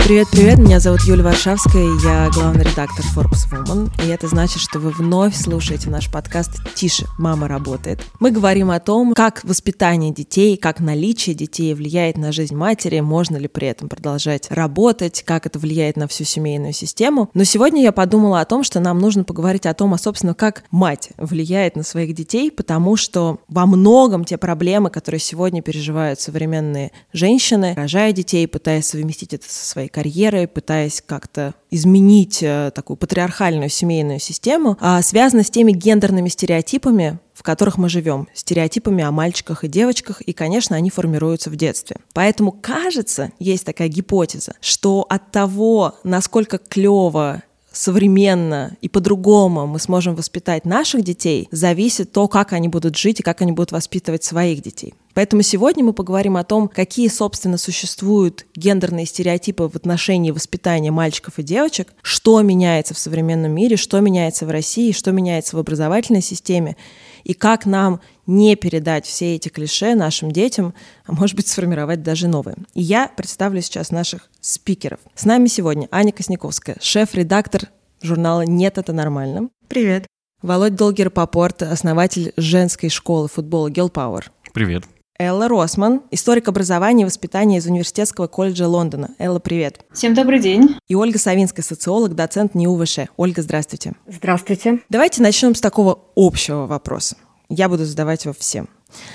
Привет-привет, меня зовут Юля Варшавская, я главный редактор Forbes Woman, и это значит, что вы вновь слушаете наш подкаст «Тише, мама работает». Мы говорим о том, как воспитание детей, как наличие детей влияет на жизнь матери, можно ли при этом продолжать работать, как это влияет на всю семейную систему. Но сегодня я подумала о том, что нам нужно поговорить о том, собственно, как мать влияет на своих детей, потому что во многом те проблемы, которые сегодня переживают современные женщины, рожая детей, пытаясь совместить это со своей карьерой, пытаясь как-то изменить такую патриархальную семейную систему, связано с теми гендерными стереотипами, в которых мы живем, стереотипами о мальчиках и девочках, и, конечно, они формируются в детстве. Поэтому, кажется, есть такая гипотеза, что от того, насколько клево, современно и по-другому мы сможем воспитать наших детей, зависит то, как они будут жить и как они будут воспитывать своих детей. Поэтому сегодня мы поговорим о том, какие, собственно, существуют гендерные стереотипы в отношении воспитания мальчиков и девочек, что меняется в современном мире, что меняется в России, что меняется в образовательной системе, и как нам не передать все эти клише нашим детям, а может быть, сформировать даже новые. И я представлю сейчас наших спикеров. С нами сегодня Аня Косняковская, шеф-редактор журнала «Нет, это нормально». Привет. Володь Долгер-Попорт, основатель женской школы футбола Girl Power. Привет. Элла Росман, историк образования и воспитания из Университетского колледжа Лондона. Элла, привет. Всем добрый день. И Ольга Савинская, социолог, доцент НИУ ВШ. Ольга, здравствуйте. Здравствуйте. Давайте начнем с такого общего вопроса. Я буду задавать его всем.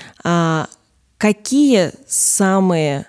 Какие самые,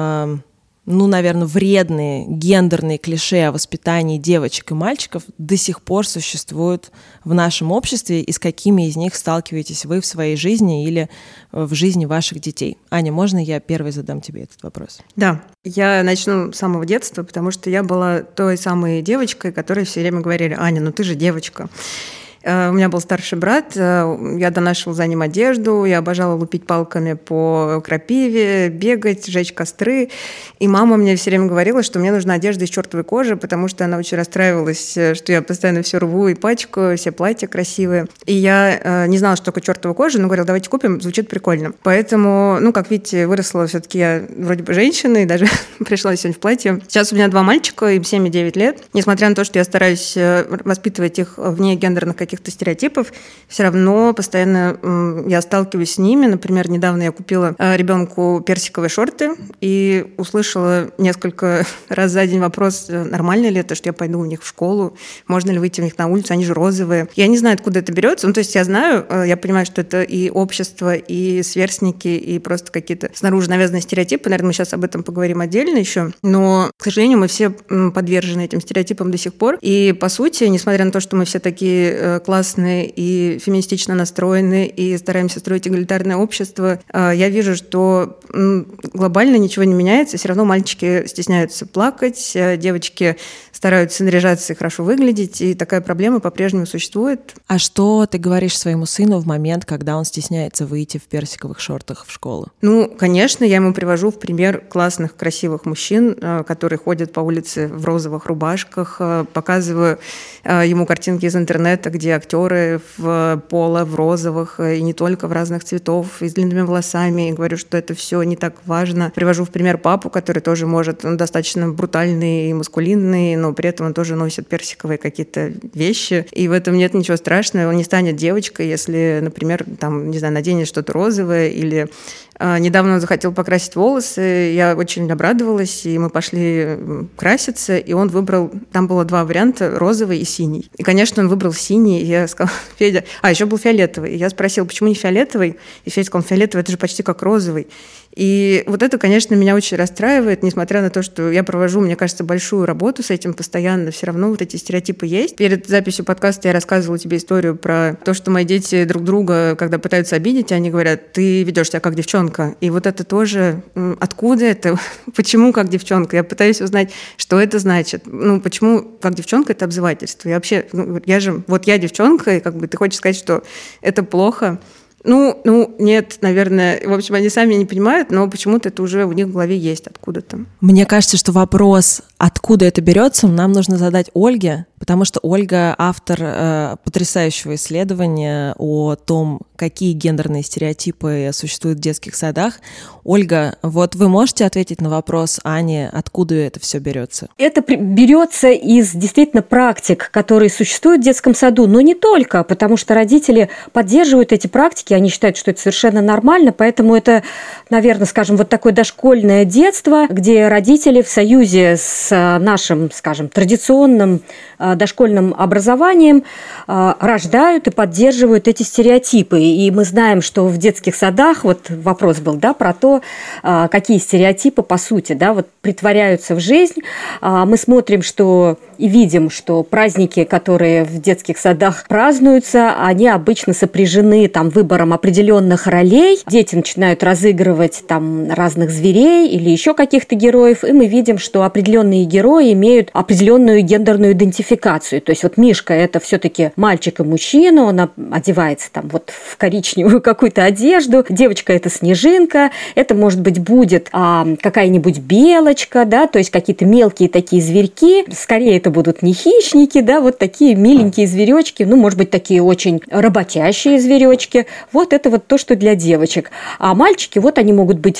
наверное, вредные гендерные клише о воспитании девочек и мальчиков до сих пор существуют в нашем обществе, и с какими из них сталкиваетесь вы в своей жизни или в жизни ваших детей? Аня, можно я первой задам тебе этот вопрос? Да, я начну с самого детства, потому что я была той самой девочкой, которой все время говорили: «Аня, ну ты же девочка». У меня был старший брат, я донашивала за ним одежду, я обожала лупить палками по крапиве, бегать, жечь костры. И мама мне все время говорила, что мне нужна одежда из чертовой кожи, потому что она очень расстраивалась, что я постоянно все рву и пачкаю, все платья красивые. И я не знала, что такое чертова кожа, но говорила: давайте купим, звучит прикольно. Поэтому, как видите, выросла все-таки я вроде бы женщина, и даже пришла сегодня в платье. Сейчас у меня 2 мальчика, им 7 и 9 лет. Несмотря на то, что я стараюсь воспитывать их вне гендерных каких-то стереотипов, все равно постоянно я сталкиваюсь с ними. Например, недавно я купила ребенку персиковые шорты и услышала несколько раз за день вопрос: нормально ли это, что я пойду в них в школу, можно ли выйти в них на улицу, они же розовые. Я не знаю, откуда это берется. То есть я знаю, я понимаю, что это и общество, и сверстники, и просто какие-то снаружи навязанные стереотипы. Наверное, мы сейчас об этом поговорим отдельно еще. Но, к сожалению, мы все подвержены этим стереотипам до сих пор. И, по сути, несмотря на то, что мы все такие классные и феминистично настроены, и стараемся строить эгалитарное общество, я вижу, что глобально ничего не меняется. Все равно мальчики стесняются плакать, девочки стараются наряжаться и хорошо выглядеть, и такая проблема по-прежнему существует. А что ты говоришь своему сыну в момент, когда он стесняется выйти в персиковых шортах в школу? Конечно, я ему привожу в пример классных, красивых мужчин, которые ходят по улице в розовых рубашках, показываю ему картинки из интернета, где актеры в поло, в розовых, и не только, в разных цветов, и с длинными волосами, и говорю, что это все не так важно. Привожу в пример папу, который тоже может, он достаточно брутальный и маскулинный, но при этом он тоже носит персиковые какие-то вещи, и в этом нет ничего страшного. Он не станет девочкой, если, например, наденет что-то розовое, или недавно он захотел покрасить волосы, я очень обрадовалась, и мы пошли краситься, и он выбрал, там было 2 варианта, розовый и синий. И, конечно, он выбрал синий, и я сказала: Федя, еще был фиолетовый. И я спросила, почему не фиолетовый? И Федя сказал: фиолетовый, это же почти как розовый. И вот это, конечно, меня очень расстраивает, несмотря на то, что я провожу, мне кажется, большую работу с этим постоянно, все равно вот эти стереотипы есть. Перед записью подкаста я рассказывала тебе историю про то, что мои дети друг друга, когда пытаются обидеть, они говорят: ты ведешь себя как девчонка. И вот это тоже, откуда это? Почему как девчонка? Я пытаюсь узнать, что это значит. Почему как девчонка — это обзывательство? Я вообще, я девчонка, и ты хочешь сказать, что это плохо? Нет, наверное. В общем, они сами не понимают, но почему-то это уже у них в голове есть откуда-то. Мне кажется, что вопрос, откуда это берется, нам нужно задать Ольге, потому что Ольга автор потрясающего исследования о том, какие гендерные стереотипы существуют в детских садах. Ольга, вот вы можете ответить на вопрос Ани, откуда это все берется? Это берется из действительно практик, которые существуют в детском саду, но не только, потому что родители поддерживают эти практики, они считают, что это совершенно нормально, поэтому это, наверное, скажем, вот такое дошкольное детство, где родители в союзе с нашим, скажем, традиционным дошкольным образованием рождают и поддерживают эти стереотипы. И мы знаем, что в детских садах, вот вопрос был, да, про то, какие стереотипы, по сути, да, вот притворяются в жизнь. Мы смотрим, что и видим, что праздники, которые в детских садах празднуются, они обычно сопряжены там выбором определенных ролей. Дети начинают разыгрывать там разных зверей или еще каких-то героев, и мы видим, что определенные герои имеют определенную гендерную идентификацию. То есть вот Мишка – это все-таки мальчик и мужчина, он одевается там вот в коричневую какую-то одежду, девочка – это Снежинка, это, может быть, будет какая-нибудь белочка, да, то есть какие-то мелкие такие зверьки, скорее это будут не хищники, да, вот такие миленькие зверечки, ну, может быть, такие очень работящие зверечки. Вот это вот то, что для девочек. А мальчики, вот они могут быть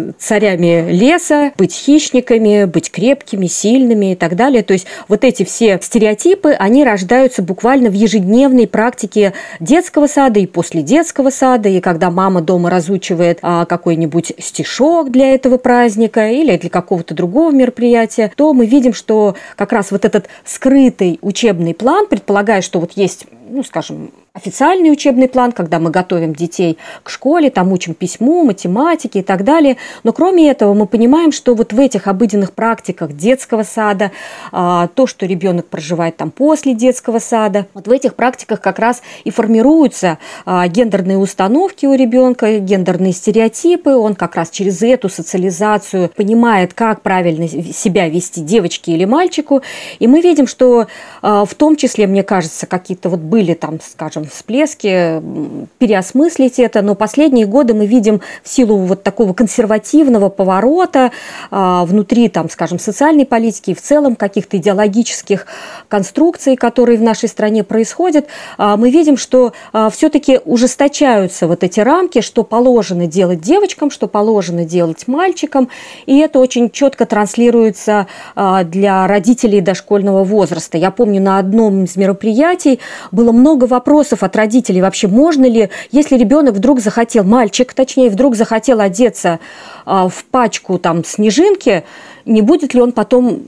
царями леса, быть хищниками, быть крепкими, сильными и так далее. То есть вот эти все стереотипы, они рождаются буквально в ежедневной практике детского сада и после детского сада, и когда мама дома разучивает какой-нибудь стишок для этого праздника или для какого-то другого мероприятия, то мы видим, что как раз вот этот скрытый учебный план, предполагая, что вот есть, ну, скажем, официальный учебный план, когда мы готовим детей к школе, там учим письму, математике и так далее. Но кроме этого мы понимаем, что вот в этих обыденных практиках детского сада, то, что ребенок проживает там после детского сада, вот в этих практиках как раз и формируются гендерные установки у ребенка, гендерные стереотипы. Он как раз через эту социализацию понимает, как правильно себя вести девочке или мальчику. И мы видим, что в том числе, мне кажется, какие-то вот были там, скажем, всплески, переосмыслить это, но последние годы мы видим в силу вот такого консервативного поворота внутри, там, скажем, социальной политики и в целом каких-то идеологических конструкций, которые в нашей стране происходят, мы видим, что все-таки ужесточаются вот эти рамки, что положено делать девочкам, что положено делать мальчикам, и это очень четко транслируется для родителей дошкольного возраста. Я помню, на одном из мероприятий было много вопросов от родителей. Вообще, можно ли, если ребенок вдруг захотел, мальчик, точнее, вдруг захотел одеться в пачку там снежинки, не будет ли он потом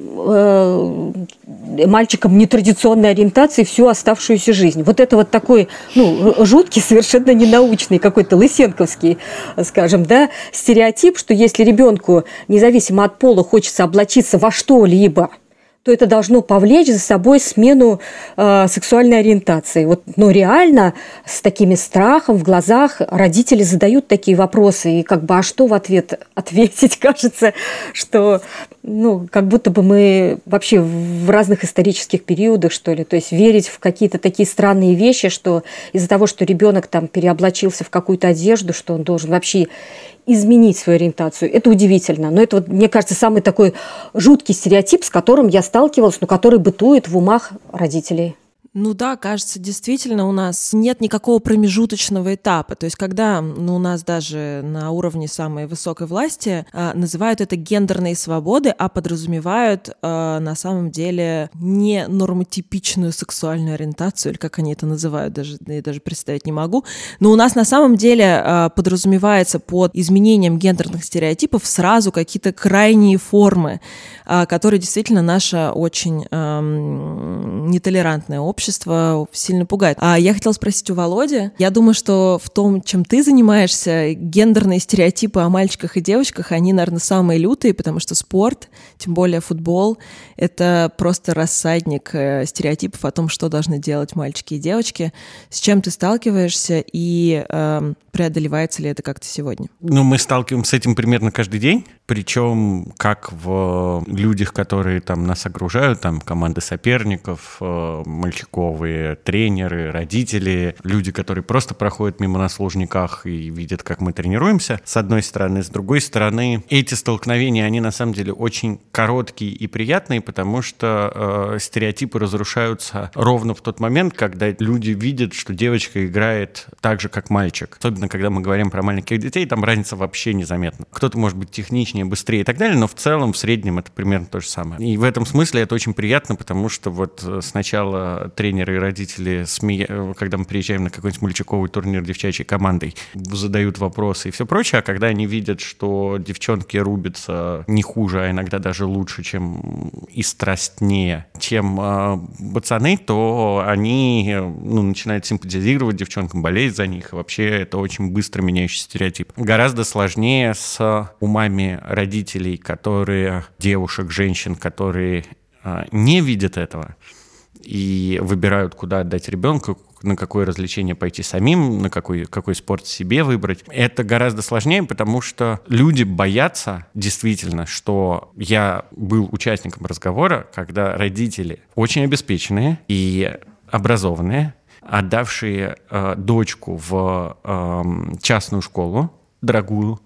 мальчиком нетрадиционной ориентации всю оставшуюся жизнь? Вот это вот такой, ну, жуткий, совершенно ненаучный, какой-то лысенковский, скажем, да, стереотип, что если ребенку, независимо от пола, хочется облачиться во что-либо, то это должно повлечь за собой смену сексуальной ориентации. Вот, но реально с такими страхом в глазах родители задают такие вопросы, и как бы, а что в ответ ответить? Кажется, что, ну, как будто бы мы вообще в разных исторических периодах, что ли, то есть верить в какие-то такие странные вещи, что из-за того, что ребенок там переоблачился в какую-то одежду, что он должен вообще изменить свою ориентацию. Это удивительно. Но это, вот, мне кажется, самый такой жуткий стереотип, с которым я сталкивалась, но который бытует в умах родителей. Ну да, кажется, действительно у нас нет никакого промежуточного этапа. То есть когда у нас даже на уровне самой высокой власти называют это гендерные свободы, а подразумевают на самом деле не нормотипичную сексуальную ориентацию, или как они это называют, я даже представить не могу. Но у нас на самом деле подразумевается под изменением гендерных стереотипов сразу какие-то крайние формы, которые действительно наше очень нетолерантное общество сильно пугает. А я хотела спросить у Володи. Я думаю, что в том, чем ты занимаешься, гендерные стереотипы о мальчиках и девочках, они, наверное, самые лютые, потому что спорт, тем более футбол, это просто рассадник стереотипов о том, что должны делать мальчики и девочки. С чем ты сталкиваешься и преодолевается ли это как-то сегодня? Ну, мы сталкиваемся с этим примерно каждый день. Причем как в людях, которые там нас окружают, там команды соперников, мальчиковые тренеры, родители, люди, которые просто проходят мимо нас в Лужниках и видят, как мы тренируемся, с одной стороны. С другой стороны, эти столкновения, они на самом деле очень короткие и приятные, потому что стереотипы разрушаются ровно в тот момент, когда люди видят, что девочка играет так же, как мальчик. Особенно, когда мы говорим про маленьких детей, там разница вообще незаметна. Кто-то может быть техничнее, быстрее и так далее, но в целом, в среднем это примерно то же самое. И в этом смысле это очень приятно, потому что вот сначала тренеры и родители, когда мы приезжаем на какой-нибудь мальчиковый турнир девчачьей командой, задают вопросы и все прочее, а когда они видят, что девчонки рубятся не хуже, а иногда даже лучше, чем и страстнее, чем пацаны, то они начинают симпатизировать девчонкам, болеть за них, и вообще это очень быстро меняющий стереотип. Гораздо сложнее с умами родителей, девушек, женщин, которые не видят этого и выбирают, куда отдать ребенка, на какое развлечение пойти самим, на какой спорт себе выбрать. Это гораздо сложнее, потому что люди боятся действительно, что я был участником разговора, когда родители очень обеспеченные и образованные, отдавшие дочку в частную школу, дорогую,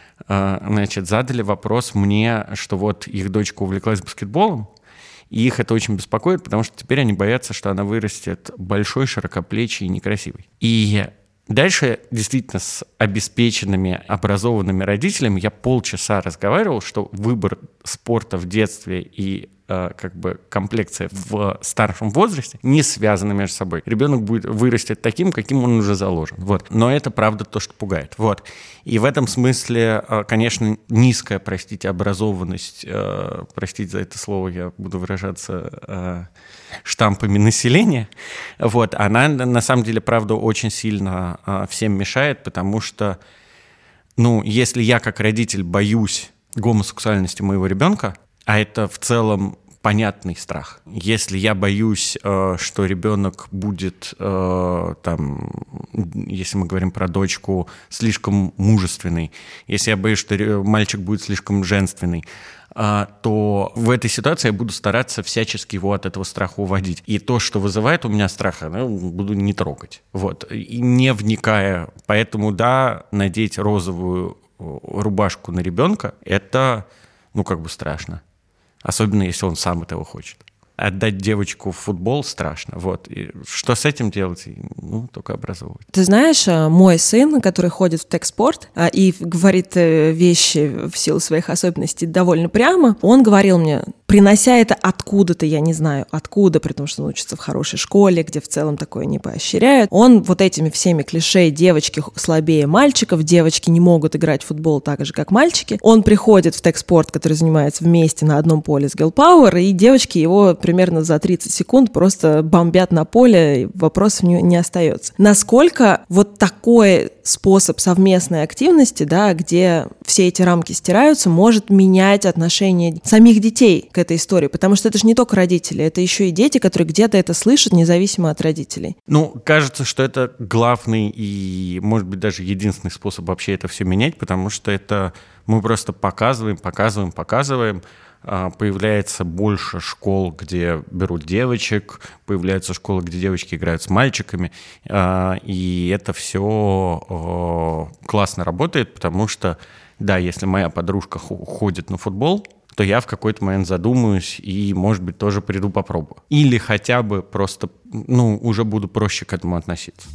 задали вопрос мне, что вот их дочка увлеклась баскетболом, и их это очень беспокоит, потому что теперь они боятся, что она вырастет большой, широкоплечей и некрасивой. И дальше действительно с обеспеченными, образованными родителями я полчаса разговаривал, что выбор спорта в детстве и комплекция в старшем возрасте не связаны между собой. Ребенок вырастет таким, каким он уже заложен. Вот. Но это правда то, что пугает. Вот. И в этом смысле, конечно, низкая, образованность, простите за это слово, я буду выражаться штампами населения, вот, она на самом деле, правда, очень сильно всем мешает, потому что, если я как родитель боюсь гомосексуальности моего ребенка, а это в целом понятный страх. Если я боюсь, что ребенок будет, если мы говорим про дочку, слишком мужественный, если я боюсь, что мальчик будет слишком женственный, то в этой ситуации я буду стараться всячески его от этого страха уводить. И то, что вызывает у меня страх, буду не трогать. Вот. И не вникая. Поэтому, да, надеть розовую рубашку на ребенка, это, страшно. Особенно, если он сам этого хочет. Отдать девочку в футбол страшно. Вот. И что с этим делать? Только образовывать. Ты знаешь, мой сын, который ходит в тек-спорт и говорит вещи в силу своих особенностей довольно прямо, он говорил мне, принося это откуда-то, я не знаю откуда, при том, что он учится в хорошей школе, где в целом такое не поощряют, он вот этими всеми клише девочки слабее мальчиков, девочки не могут играть в футбол так же, как мальчики, он приходит в тек-спорт, который занимается вместе на одном поле с Girl Power, и девочки его примерно за 30 секунд просто бомбят на поле, и вопросов не остается. Насколько вот такой способ совместной активности, да, где все эти рамки стираются, может менять отношение самих детей к этой истории? Потому что это же не только родители, это еще и дети, которые где-то это слышат, независимо от родителей. Кажется, что это главный и, может быть, даже единственный способ вообще это все менять, потому что это мы просто показываем, появляется больше школ, где берут девочек, появляются школы, где девочки играют с мальчиками, и это все классно работает, потому что, да, если моя подружка ходит на футбол, то я в какой-то момент задумаюсь и, может быть, тоже приду попробую. Или хотя бы просто, уже буду проще к этому относиться.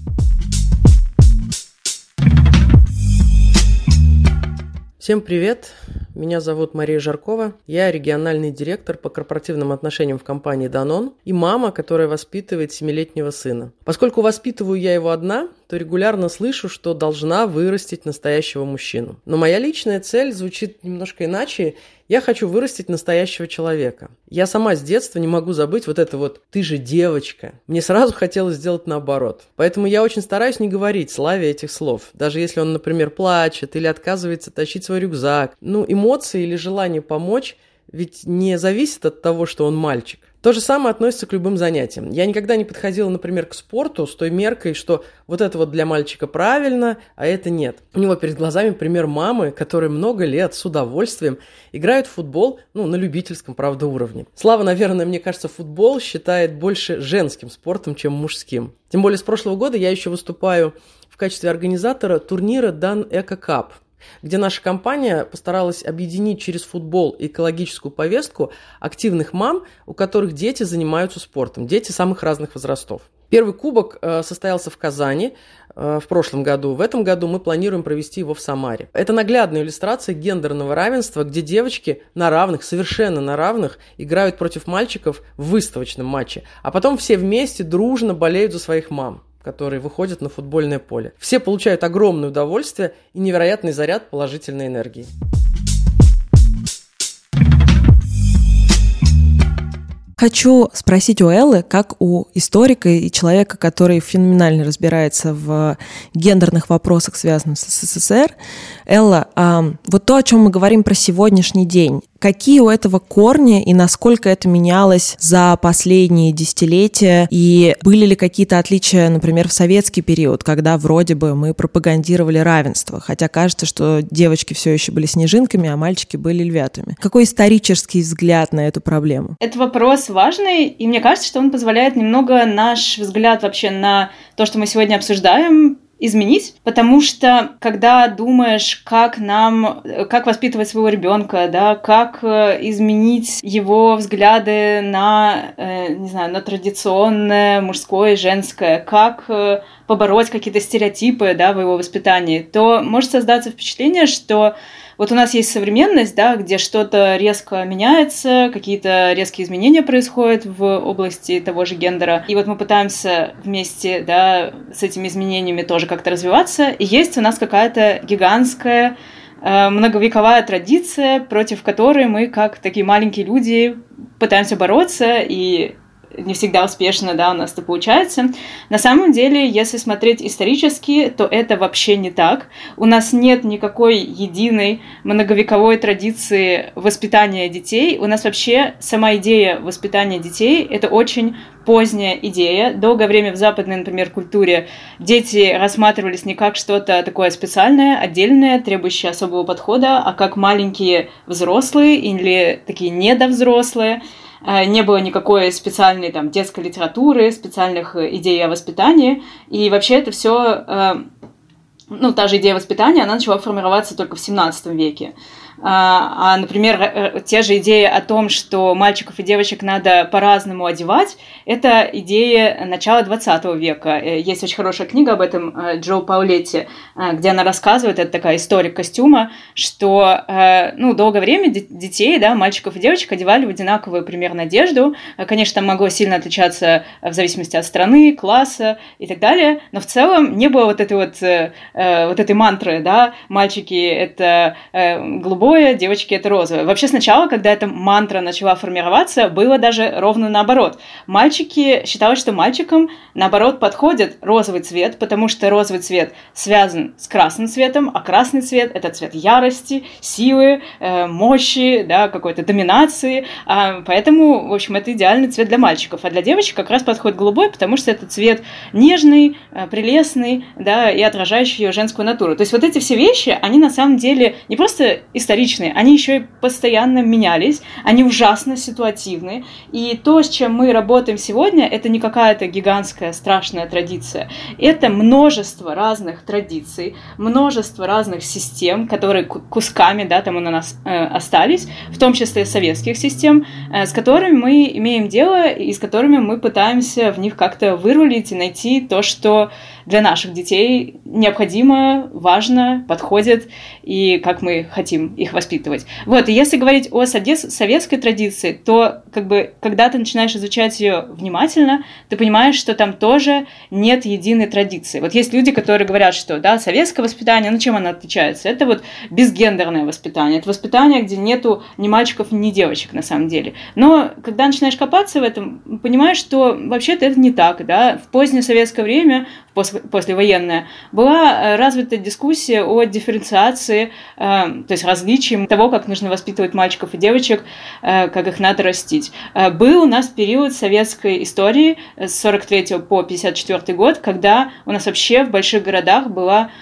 Всем привет! Меня зовут Мария Жаркова. Я региональный директор по корпоративным отношениям в компании Danone и мама, которая воспитывает 7-летнего сына. Поскольку воспитываю я его одна, то регулярно слышу, что должна вырастить настоящего мужчину. Но моя личная цель звучит немножко иначе. Я хочу вырастить настоящего человека. Я сама с детства не могу забыть вот это вот «ты же девочка». Мне сразу хотелось сделать наоборот. Поэтому я очень стараюсь не говорить Славе этих слов. Даже если он, например, плачет или отказывается тащить свой рюкзак. Эмоции или желание помочь ведь не зависит от того, что он мальчик. То же самое относится к любым занятиям. Я никогда не подходила, например, к спорту с той меркой, что вот это вот для мальчика правильно, а это нет. У него перед глазами пример мамы, которые много лет с удовольствием играют в футбол, на любительском, правда, уровне. Слава, наверное, мне кажется, футбол считает больше женским спортом, чем мужским. Тем более с прошлого года я еще выступаю в качестве организатора турнира Дан Эко Кап, где наша компания постаралась объединить через футбол и экологическую повестку активных мам, у которых дети занимаются спортом, дети самых разных возрастов. Первый кубок состоялся в Казани в прошлом году. В этом году мы планируем провести его в Самаре. Это наглядная иллюстрация гендерного равенства, где девочки на равных, совершенно на равных, играют против мальчиков в выставочном матче, а потом все вместе дружно болеют за своих мам, которые выходят на футбольное поле. Все получают огромное удовольствие и невероятный заряд положительной энергии. Хочу спросить у Эллы, как у историка и человека, который феноменально разбирается в гендерных вопросах, связанных с СССР. Элла, вот то, о чем мы говорим про сегодняшний день, какие у этого корни и насколько это менялось за последние десятилетия? И были ли какие-то отличия, например, в советский период, когда вроде бы мы пропагандировали равенство, хотя кажется, что девочки все еще были снежинками, а мальчики были львятами? Какой исторический взгляд на эту проблему? Это вопрос важный, и мне кажется, что он позволяет немного наш взгляд вообще на то, что мы сегодня обсуждаем, изменить, потому что когда думаешь, как воспитывать своего ребенка, да, как изменить его взгляды на, на традиционное мужское и женское, как побороть какие-то стереотипы, да, в его воспитании, то может создаться впечатление, что вот у нас есть современность, да, где что-то резко меняется, какие-то резкие изменения происходят в области того же гендера. И вот мы пытаемся вместе, да, с этими изменениями тоже как-то развиваться. И есть у нас какая-то гигантская многовековая традиция, против которой мы, как такие маленькие люди, пытаемся бороться, и не всегда успешно, да, у нас это получается. На самом деле, если смотреть исторически, то это вообще не так. У нас нет никакой единой многовековой традиции воспитания детей. У нас вообще сама идея воспитания детей – это очень поздняя идея. Долгое время в западной, например, культуре дети рассматривались не как что-то такое специальное, отдельное, требующее особого подхода, а как маленькие взрослые или такие недовзрослые. Не было никакой специальной там детской литературы, специальных идей о воспитании. И вообще это все, та же идея воспитания, она начала формироваться только в XVII веке. Например, те же идеи о том, что мальчиков и девочек надо по-разному одевать, это идея начала 20 века. Есть очень хорошая книга об этом Джо Паулетти, где она рассказывает, это такая история костюма, что долгое время детей, да, мальчиков и девочек одевали в одинаковую примерно одежду. Конечно, там могло сильно отличаться в зависимости от страны, класса и так далее, но в целом не было вот этой мантры, да, мальчики — это голубое, девочки — это розовое. Вообще сначала, когда эта мантра начала формироваться, было даже ровно наоборот. Мальчики считалось, что мальчикам, наоборот, подходит розовый цвет, потому что розовый цвет связан с красным цветом, а красный цвет — это цвет ярости, силы, мощи, да, какой-то доминации. Поэтому, в общем, это идеальный цвет для мальчиков. А для девочек как раз подходит голубой, потому что это цвет нежный, прелестный, да, и отражающий ее женскую натуру. То есть вот эти все вещи, они на самом деле не просто исторические, они еще и постоянно менялись, они ужасно ситуативны. И то, с чем мы работаем сегодня, это не какая-то гигантская страшная традиция. Это множество разных традиций, множество разных систем, которые кусками, да, там у нас остались, в том числе советских систем, с которыми мы имеем дело и с которыми мы пытаемся в них как-то вырулить и найти то, что для наших детей необходимо, важно, подходит и как мы хотим их воспитывать. Вот, и если говорить о советской традиции, то когда ты начинаешь изучать ее внимательно, ты понимаешь, что там тоже нет единой традиции. Вот есть люди, которые говорят, что да, советское воспитание, чем оно отличается? Это вот безгендерное воспитание, это воспитание, где нету ни мальчиков, ни девочек на самом деле. Но когда начинаешь копаться в этом, понимаешь, что вообще-то это не так, да. В позднее советское время, послевоенное, была развита дискуссия о дифференциации, то есть различия различием того, как нужно воспитывать мальчиков и девочек, как их надо растить. Был у нас период советской истории с 43 по 54 год, когда у нас вообще в больших городах было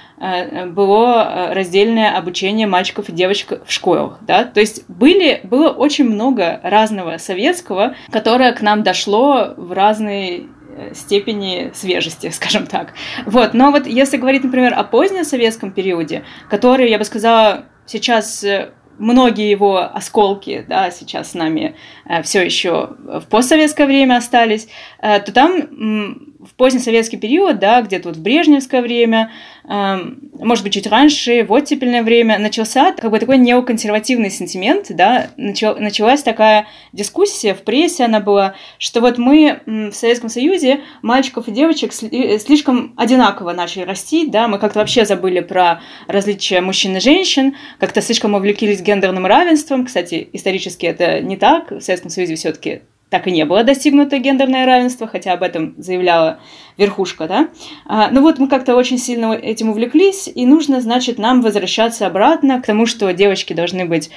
раздельное обучение мальчиков и девочек в школах, да, то есть было очень много разного советского, которое к нам дошло в разной степени свежести, скажем так. Вот, но вот если говорить, например, о позднесоветском периоде, который, я бы сказала, сейчас многие его осколки, да, сейчас с нами все еще в постсоветское время остались, то там в позднесоветский период, да, где-то вот в брежневское время, может быть, чуть раньше, в оттепельное время, начался как бы такой неоконсервативный сентимент, да, началась такая дискуссия в прессе, она была, что вот мы в Советском Союзе мальчиков и девочек слишком одинаково начали растить, да, мы как-то вообще забыли про различия мужчин и женщин, как-то слишком увлеклись гендерным равенством, кстати, исторически это не так, в Советском Союзе все-таки так и не было достигнуто гендерное равенство, хотя об этом заявляла верхушка, да. Ну вот мы как-то очень сильно этим увлеклись, и нужно, значит, нам возвращаться обратно к тому, что девочки должны быть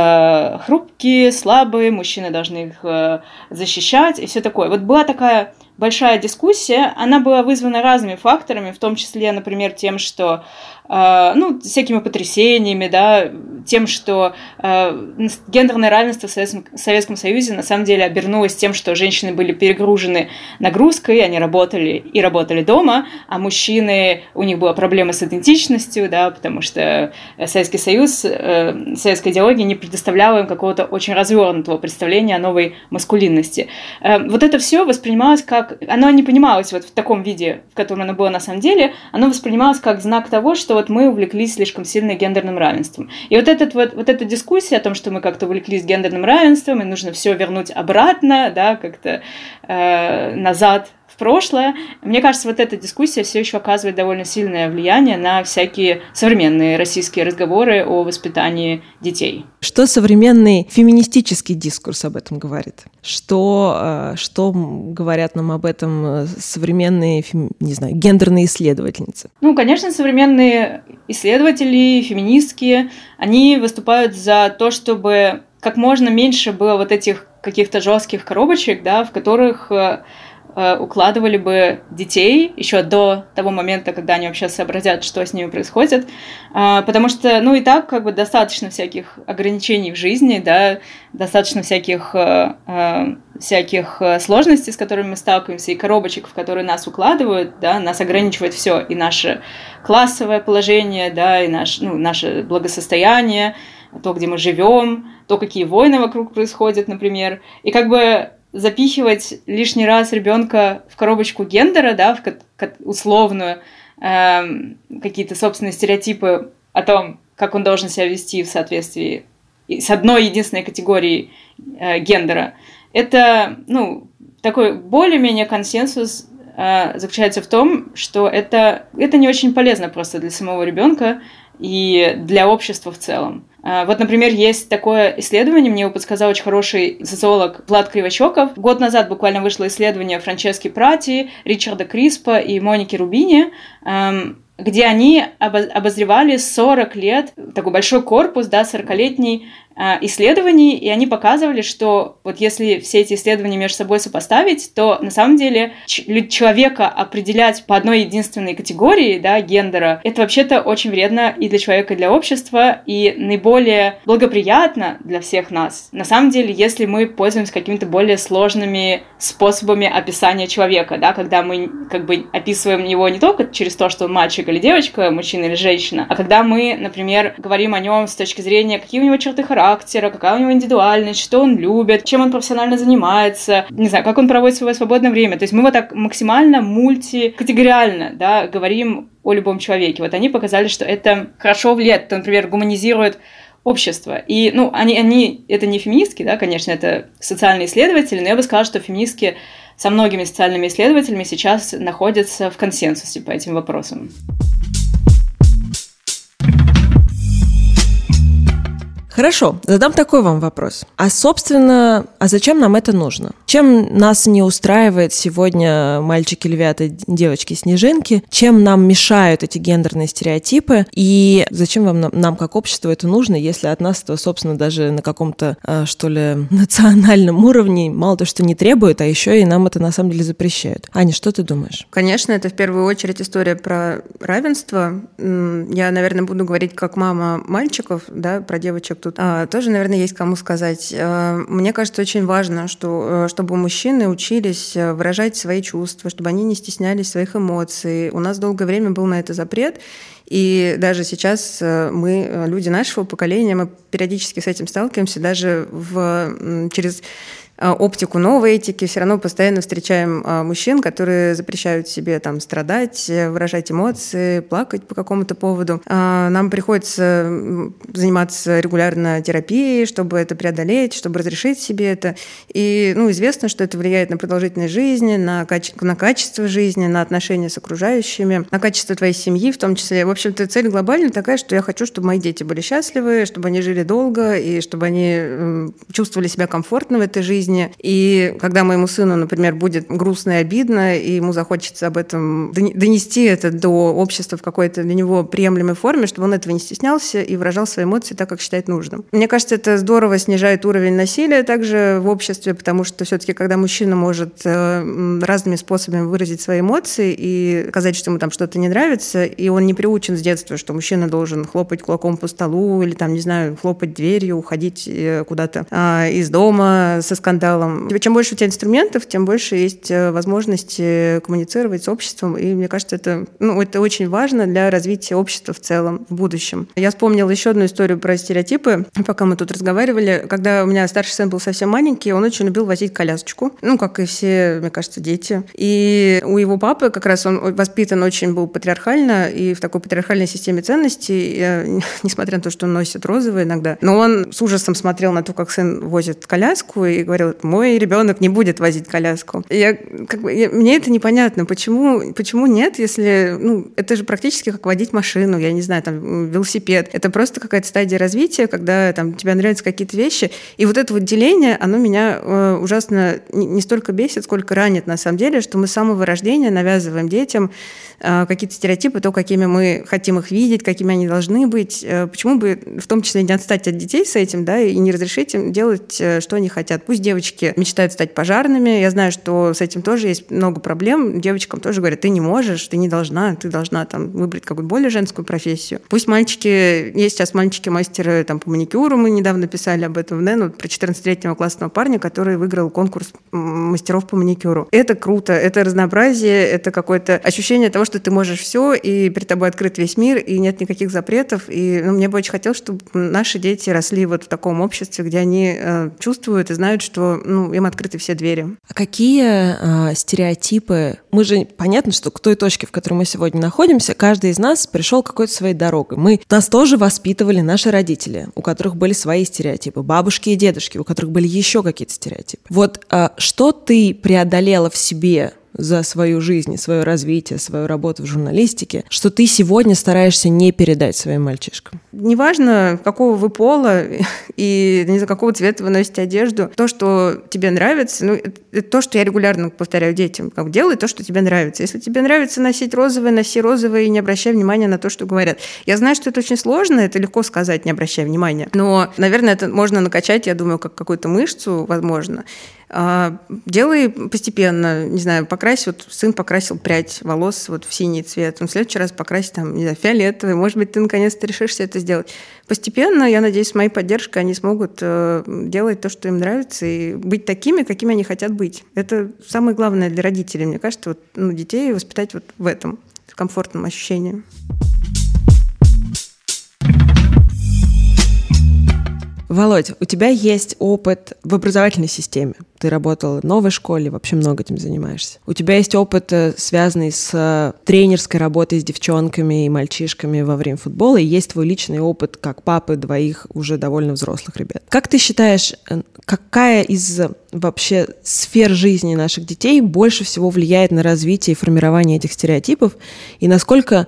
хрупкие, слабые, мужчины должны их защищать, и все такое. Вот была такая большая дискуссия, она была вызвана разными факторами, в том числе, например, тем, что всякими потрясениями, да, тем, что гендерное равенство в Советском Союзе на самом деле обернулось тем, что женщины были перегружены нагрузкой, они работали дома, а мужчины, у них была проблема с идентичностью, да, потому что Советский Союз, советская идеология не предоставляла им какого-то очень развернутого представления о новой маскулинности. Вот это все воспринималось как... Оно не понималось вот в таком виде, в котором оно было на самом деле, оно воспринималось как знак того, что вот мы увлеклись слишком сильно гендерным равенством. И вот эта дискуссия о том, что мы как-то увлеклись гендерным равенством, и нужно все вернуть обратно, да, как-то назад в прошлое, мне кажется, вот эта дискуссия все еще оказывает довольно сильное влияние на всякие современные российские разговоры о воспитании детей. Что современный феминистический дискурс об этом говорит? Что говорят нам об этом современные, не знаю, гендерные исследовательницы? Ну, конечно, современные исследователи, феминистки, они выступают за то, чтобы как можно меньше было вот этих каких-то жестких коробочек, да, в которых укладывали бы детей еще до того момента, когда они вообще сообразят, что с ними происходит, потому что, и так как бы достаточно всяких ограничений в жизни, да, достаточно всяких сложностей, с которыми мы сталкиваемся, и коробочек, в которые нас укладывают, да, нас ограничивает все, и наше классовое положение, да, и наше благосостояние, то, где мы живем, то, какие войны вокруг происходят, например, и как бы запихивать лишний раз ребенка в коробочку гендера, да, в условную, какие-то собственные стереотипы о том, как он должен себя вести в соответствии с одной единственной категорией гендера, это, такой более-менее консенсус заключается в том, что это не очень полезно просто для самого ребенка и для общества в целом. Вот, например, есть такое исследование, мне его подсказал очень хороший социолог Влад Кривощеков. Год назад буквально вышло исследование Франчески Прати, Ричарда Криспа и Моники Рубини, где они обозревали 40 лет, такой большой корпус, да, 40-летний исследований, и они показывали, что вот если все эти исследования между собой сопоставить, то на самом деле человека определять по одной единственной категории, да, гендера, это вообще-то очень вредно и для человека, и для общества, и наиболее благоприятно для всех нас. На самом деле, если мы пользуемся какими-то более сложными способами описания человека, да, когда мы как бы описываем его не только через то, что он мальчик или девочка, мужчина или женщина, а когда мы, например, говорим о нем с точки зрения, какие у него черты характера, какая у него индивидуальность, что он любит, чем он профессионально занимается, не знаю, как он проводит свое свободное время. То есть мы вот так максимально мультикатегориально, да, говорим о любом человеке. Вот они показали, что это хорошо влияет, это, например, гуманизирует общество. И, они это не феминистки, да, конечно, это социальные исследователи, но я бы сказала, что феминистки со многими социальными исследователями сейчас находятся в консенсусе по этим вопросам. Хорошо, задам такой вам вопрос. Собственно, зачем нам это нужно? Чем нас не устраивает сегодня мальчики-львята, девочки-снежинки? Чем нам мешают эти гендерные стереотипы? И зачем нам как обществу это нужно, если от нас это, собственно, даже на каком-то, национальном уровне мало то, что не требуют, а еще и нам это на самом деле запрещают? Аня, что ты думаешь? Конечно, это в первую очередь история про равенство. Я, наверное, буду говорить как мама мальчиков, да, про девочек тут. Тоже, наверное, есть кому сказать. Мне кажется, очень важно, чтобы мужчины учились выражать свои чувства, чтобы они не стеснялись своих эмоций. У нас долгое время был на это запрет. И даже сейчас мы, люди нашего поколения, мы периодически с этим сталкиваемся, даже через оптику новой этики все равно постоянно встречаем мужчин, которые запрещают себе там страдать, выражать эмоции, плакать по какому-то поводу. Нам приходится заниматься регулярно терапией, чтобы это преодолеть, чтобы разрешить себе это. И известно, что это влияет на продолжительность жизни, на качество жизни, на отношения с окружающими, на качество твоей семьи в том числе. В общем-то, цель глобальная такая, что я хочу, чтобы мои дети были счастливы, чтобы они жили долго и чтобы они чувствовали себя комфортно в этой жизни. И когда моему сыну, например, будет грустно и обидно, и ему захочется об этом донести это до общества в какой-то для него приемлемой форме, чтобы он этого не стеснялся и выражал свои эмоции так, как считает нужным. Мне кажется, это здорово снижает уровень насилия также в обществе, потому что все-таки, когда мужчина может разными способами выразить свои эмоции и сказать, что ему там что-то не нравится, и он не приучен с детства, что мужчина должен хлопать кулаком по столу или там, не знаю, хлопать дверью, уходить куда-то из дома со скандалом. Чем больше у тебя инструментов, тем больше есть возможности коммуницировать с обществом. И мне кажется, это очень важно для развития общества в целом в будущем. Я вспомнила еще одну историю про стереотипы, пока мы тут разговаривали. Когда у меня старший сын был совсем маленький, он очень любил возить колясочку. Как и все, мне кажется, дети. И у его папы как раз он воспитан очень был патриархально и в такой патриархальной системе ценностей, несмотря на то, что он носит розовые иногда. Но он с ужасом смотрел на то, как сын возит коляску, и говорил: мой ребенок не будет возить коляску. Мне это непонятно, почему нет, если это же практически как водить машину, я не знаю, там велосипед. Это просто какая-то стадия развития, когда там тебе нравятся какие-то вещи. И вот это вот деление, оно меня ужасно не столько бесит, сколько ранит на самом деле, что мы с самого рождения навязываем детям какие-то стереотипы, то, какими мы хотим их видеть, какими они должны быть. Почему бы в том числе не отстать от детей с этим, да, и не разрешить им делать, что они хотят. Пусть девочки мечтают стать пожарными. Я знаю, что с этим тоже есть много проблем. Девочкам тоже говорят: ты не можешь, ты не должна, ты должна там выбрать какую-то более женскую профессию. Пусть мальчики, есть сейчас мальчики-мастеры там по маникюру, мы недавно писали об этом, да, про 14-летнего классного парня, который выиграл конкурс мастеров по маникюру. Это круто, это разнообразие, это какое-то ощущение того, что ты можешь все, и перед тобой открыт весь мир, и нет никаких запретов. И мне бы очень хотелось, чтобы наши дети росли вот в таком обществе, где они чувствуют и знают, что им открыты все двери. А какие стереотипы? Мы же, понятно, что к той точке, в которой мы сегодня находимся, каждый из нас пришел какой-то своей дорогой. Нас тоже воспитывали наши родители, у которых были свои стереотипы, бабушки и дедушки, у которых были еще какие-то стереотипы. Вот что ты преодолела в себе за свою жизнь, свое развитие, свою работу в журналистике, что ты сегодня стараешься не передать своим мальчишкам? Неважно, какого вы пола и не знаю, какого цвета вы носите одежду, то, что тебе нравится, это то, что я регулярно повторяю детям. Делай то, что тебе нравится. Если тебе нравится носить розовое, носи розовое и не обращай внимания на то, что говорят. Я знаю, что это очень сложно, это легко сказать, не обращай внимания. Но, наверное, это можно накачать, я думаю, как какую-то мышцу, возможно. Делай постепенно, не знаю, покрась, вот сын покрасил прядь волос вот в синий цвет, он в следующий раз покрасит там, не знаю, фиолетовый, может быть, ты наконец-то решишься это сделать. Постепенно, я надеюсь, с моей поддержкой они смогут делать то, что им нравится, и быть такими, какими они хотят быть. Это самое главное для родителей, мне кажется, детей воспитать вот в этом, в комфортном ощущении. Володь, у тебя есть опыт в образовательной системе. ты работала в новой школе, вообще много этим занимаешься. У тебя есть опыт, связанный с тренерской работой с девчонками и мальчишками во время футбола, и есть твой личный опыт как папы двоих уже довольно взрослых ребят. Как ты считаешь, какая из вообще сфер жизни наших детей больше всего влияет на развитие и формирование этих стереотипов, и насколько,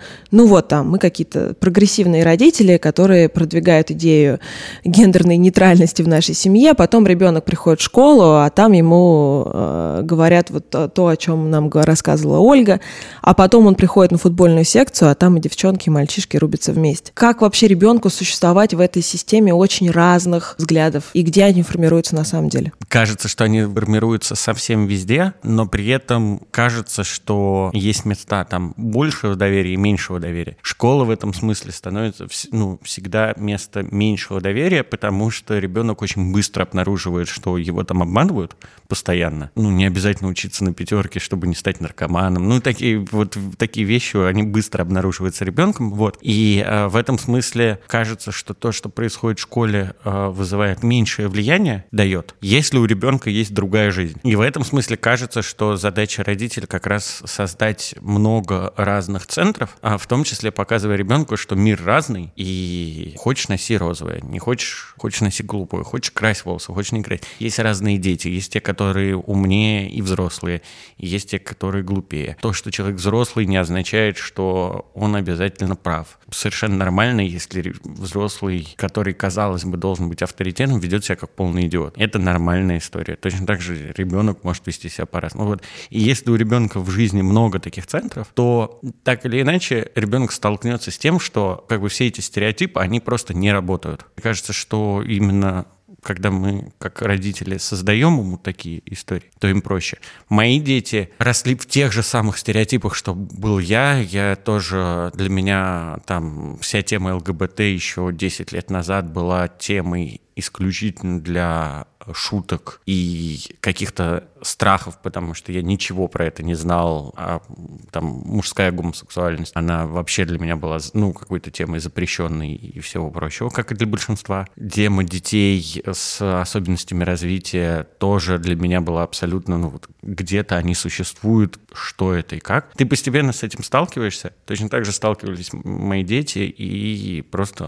мы какие-то прогрессивные родители, которые продвигают идею гендерной нейтральности в нашей семье, а потом ребенок приходит в школу, а там ему говорят вот то, о чем нам рассказывала Ольга, а потом он приходит на футбольную секцию, а там и девчонки, и мальчишки рубятся вместе. Как вообще ребенку существовать в этой системе очень разных взглядов, и где они формируются на самом деле? Кажется, что они формируются совсем везде, но при этом кажется, что есть места там большего доверия и меньшего доверия. Школа в этом смысле становится всегда место меньшего доверия, потому что ребенок очень быстро обнаруживает, что его там обманывают постоянно. Не обязательно учиться на 5, чтобы не стать наркоманом. Такие вещи, они быстро обнаруживаются ребенком. И в этом смысле кажется, что то, что происходит в школе, вызывает меньшее влияние, дает, если у ребенка есть другая жизнь. И в этом смысле кажется, что задача родителя как раз создать много разных центров, в том числе показывая ребенку, что мир разный, и хочешь носи розовое, не хочешь носи голубое, хочешь крась волосы, хочешь не крась. Есть разные дети, есть те, которые умнее и взрослые, и есть те, которые глупее. То, что человек взрослый, не означает, что он обязательно прав. Совершенно нормально, если взрослый, который, казалось бы, должен быть авторитетом, ведет себя как полный идиот. Это нормальная история. Точно так же ребенок может вести себя по-разному. И если у ребенка в жизни много таких центров, то так или иначе ребенок столкнется с тем, что все эти стереотипы, они просто не работают. Мне кажется, что именно когда мы, как родители, создаем ему такие истории, то им проще. Мои дети росли в тех же самых стереотипах, что был я. Я тоже, для меня там вся тема ЛГБТ еще 10 лет назад была темой исключительно для шуток и каких-то страхов, потому что я ничего про это не знал, а там мужская гомосексуальность, она вообще для меня была, какой-то темой запрещенной и всего прочего, как и для большинства. Тема детей с особенностями развития тоже для меня была абсолютно, где-то они существуют, что это и как. Ты постепенно с этим сталкиваешься, точно так же сталкивались мои дети, и просто,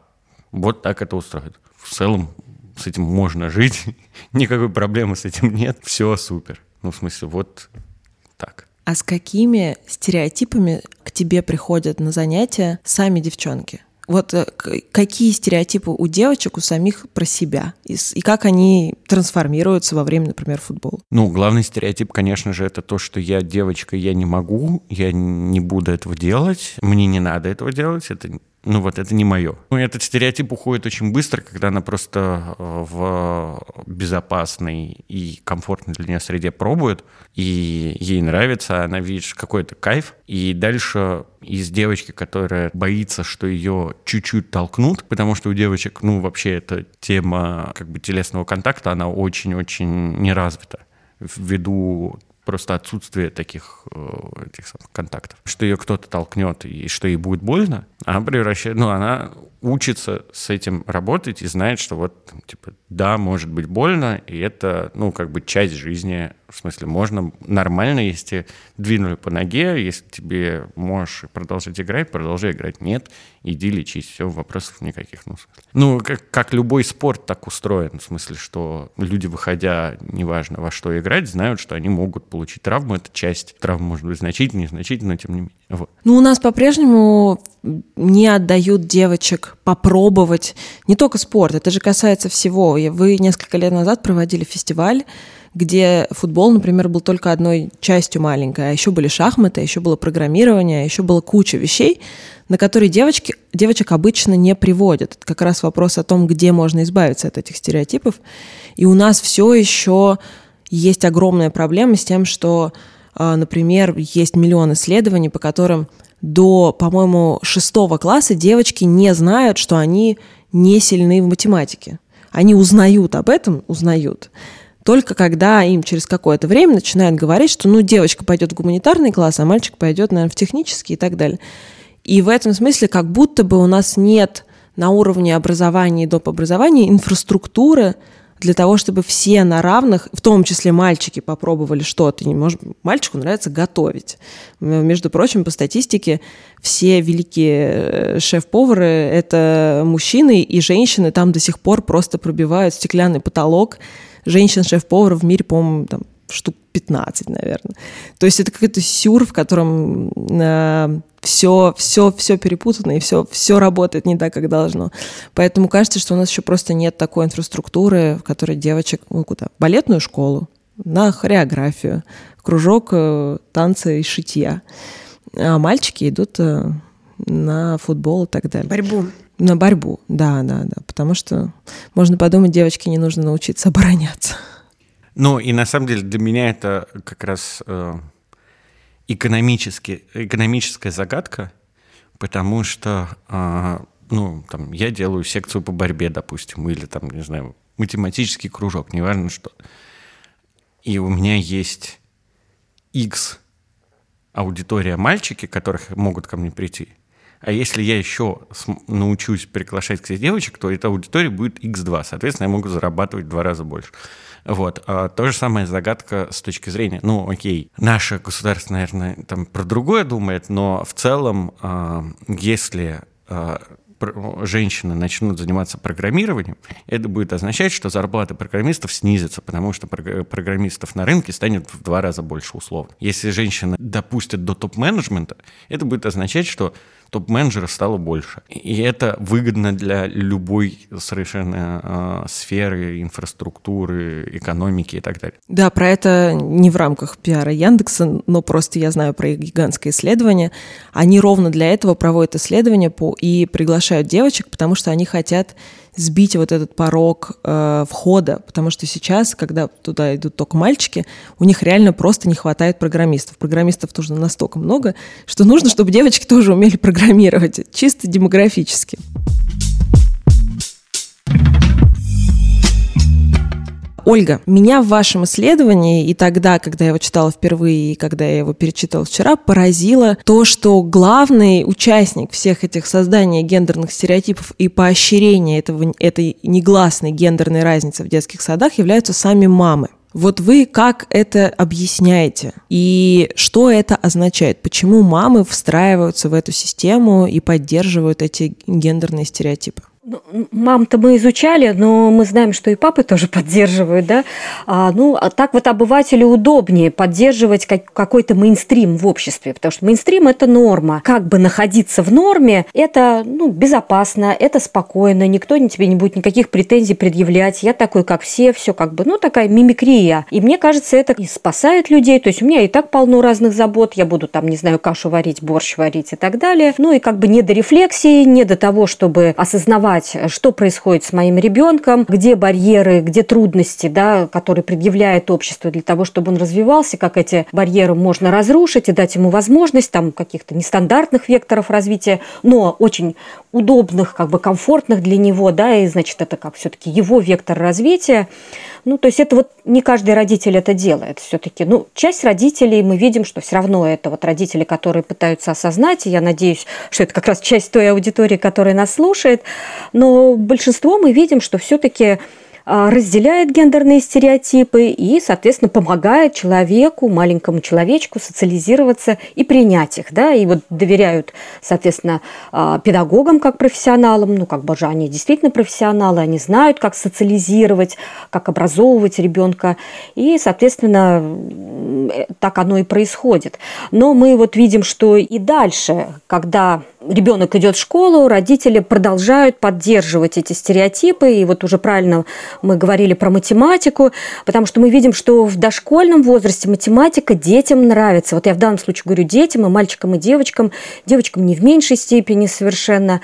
вот так это устроит. В целом с этим можно жить, никакой проблемы с этим нет, все супер. В смысле, вот так. А с какими стереотипами к тебе приходят на занятия сами девчонки? Какие стереотипы у девочек, у самих про себя? И как они трансформируются во время, например, футбола? Главный стереотип, конечно же, это то, что я девочка, я не могу, я не буду этого делать, мне не надо этого делать, это не мое. Этот стереотип уходит очень быстро, когда она просто в безопасной и комфортной для нее среде пробует, и ей нравится, она видит какой-то кайф, и дальше из девочки, которая боится, что ее чуть-чуть толкнут, потому что у девочек, вообще эта тема телесного контакта, она очень-очень не развита ввиду просто отсутствие этих самых контактов. Что ее кто-то толкнет и что ей будет больно, она учится с этим работать и знает, что да, может быть больно, и это, часть жизни. В смысле, можно нормально, если двинули по ноге, если тебе можешь продолжать играть, продолжай играть. Нет, иди лечись, все, вопросов никаких. Как любой спорт так устроен, в смысле, что люди, выходя, неважно во что играть, знают, что они могут получить травму, это часть. Травма может быть значительной, незначительной, но тем не менее. У нас по-прежнему не отдают девочек попробовать не только спорт, это же касается всего. Вы несколько лет назад проводили фестиваль, где футбол, например, был только одной частью маленькой, а еще были шахматы, а еще было программирование, а еще была куча вещей, на которые девочек обычно не приводят. Это как раз вопрос о том, где можно избавиться от этих стереотипов. И у нас все еще есть огромная проблема с тем, что, например, есть миллион исследований, по которым до, по-моему, 6 класса девочки не знают, что они не сильны в математике. Они узнают об этом, только когда им через какое-то время начинают говорить, что девочка пойдет в гуманитарный класс, а мальчик пойдет, наверное, в технический и так далее. И в этом смысле как будто бы у нас нет на уровне образования и доп. Образования инфраструктуры для того, чтобы все на равных, в том числе мальчики, попробовали что-то. Мальчику нравится готовить. Между прочим, по статистике, все великие шеф-повары — это мужчины, и женщины там до сих пор просто пробивают стеклянный потолок. Женщин-шеф-поваров в мире, по-моему, там штук 15, наверное. То есть это какой-то сюр, в котором все перепутано, и все работает не так, как должно. Поэтому кажется, что у нас еще просто нет такой инфраструктуры, в которой девочек, куда? В балетную школу, на хореографию, кружок танца и шитья. А мальчики идут на футбол и так далее. Борьбу. На борьбу, да. Потому что, можно подумать, девочке не нужно научиться обороняться. Ну, и на самом деле для меня это как раз экономическая загадка, потому что я делаю секцию по борьбе, допустим, или там, не знаю, математический кружок, неважно что. И у меня есть X аудитория мальчики, которых могут ко мне прийти. А если я еще научусь приглашать к себе девочек, то эта аудитория будет X2. Соответственно, я могу зарабатывать в 2 раза больше. Вот. То же самое загадка с точки зрения, окей, наше государство, наверное, там про другое думает, но в целом, если женщины начнут заниматься программированием, это будет означать, что зарплаты программистов снизятся, потому что программистов на рынке станет в 2 раза больше условно. Если женщины допустят до топ-менеджмента, это будет означать, что топ-менеджеров стало больше. И это выгодно для любой совершенно сферы, инфраструктуры, экономики и так далее. Да, про это не в рамках пиара Яндекса, но просто я знаю про их гигантское исследование. Они ровно для этого проводят исследования и приглашают девочек, потому что они хотят сбить вот этот порог входа, потому что сейчас, когда туда идут только мальчики, у них реально просто не хватает программистов. Программистов нужно настолько много, что нужно, чтобы девочки тоже умели программировать, чисто демографически. Ольга, меня в вашем исследовании и тогда, когда я его читала впервые, и когда я его перечитала вчера, поразило то, что главный участник всех этих создания гендерных стереотипов и поощрения этой негласной гендерной разницы в детских садах являются сами мамы. Вот вы как это объясняете? И что это означает? Почему мамы встраиваются в эту систему и поддерживают эти гендерные стереотипы? Мам-то мы изучали, но мы знаем, что и папы тоже поддерживают, да. А так вот обывателю удобнее поддерживать какой-то мейнстрим в обществе, потому что мейнстрим – это норма. Как бы находиться в норме – это безопасно, это спокойно, никто тебе не будет никаких претензий предъявлять. Я такой, как все такая мимикрия. И мне кажется, это и спасает людей. То есть у меня и так полно разных забот. Я буду кашу варить, борщ варить и так далее. И не до рефлексии, не до того, чтобы осознавать, что происходит с моим ребенком, где барьеры, где трудности, да, которые предъявляет общество для того, чтобы он развивался, как эти барьеры можно разрушить и дать ему возможность каких-то нестандартных векторов развития, но очень удобных, комфортных для него, да, и, это все-таки его вектор развития. То есть это не каждый родитель это делает все-таки. Часть родителей мы видим, что все равно это родители, которые пытаются осознать, и я надеюсь, что это как раз часть той аудитории, которая нас слушает, но большинство мы видим, что все-таки разделяет гендерные стереотипы и, соответственно, помогает человеку, маленькому человечку социализироваться и принять их, да, и доверяют, соответственно, педагогам как профессионалам, же они действительно профессионалы, они знают, как социализировать, как образовывать ребенка, и, соответственно, так оно и происходит. Но мы видим, что и дальше, когда ребенок идет в школу, родители продолжают поддерживать эти стереотипы, и уже правильно мы говорили про математику, потому что мы видим, что в дошкольном возрасте математика детям нравится. Я в данном случае говорю детям, и мальчикам, и девочкам не в меньшей степени совершенно,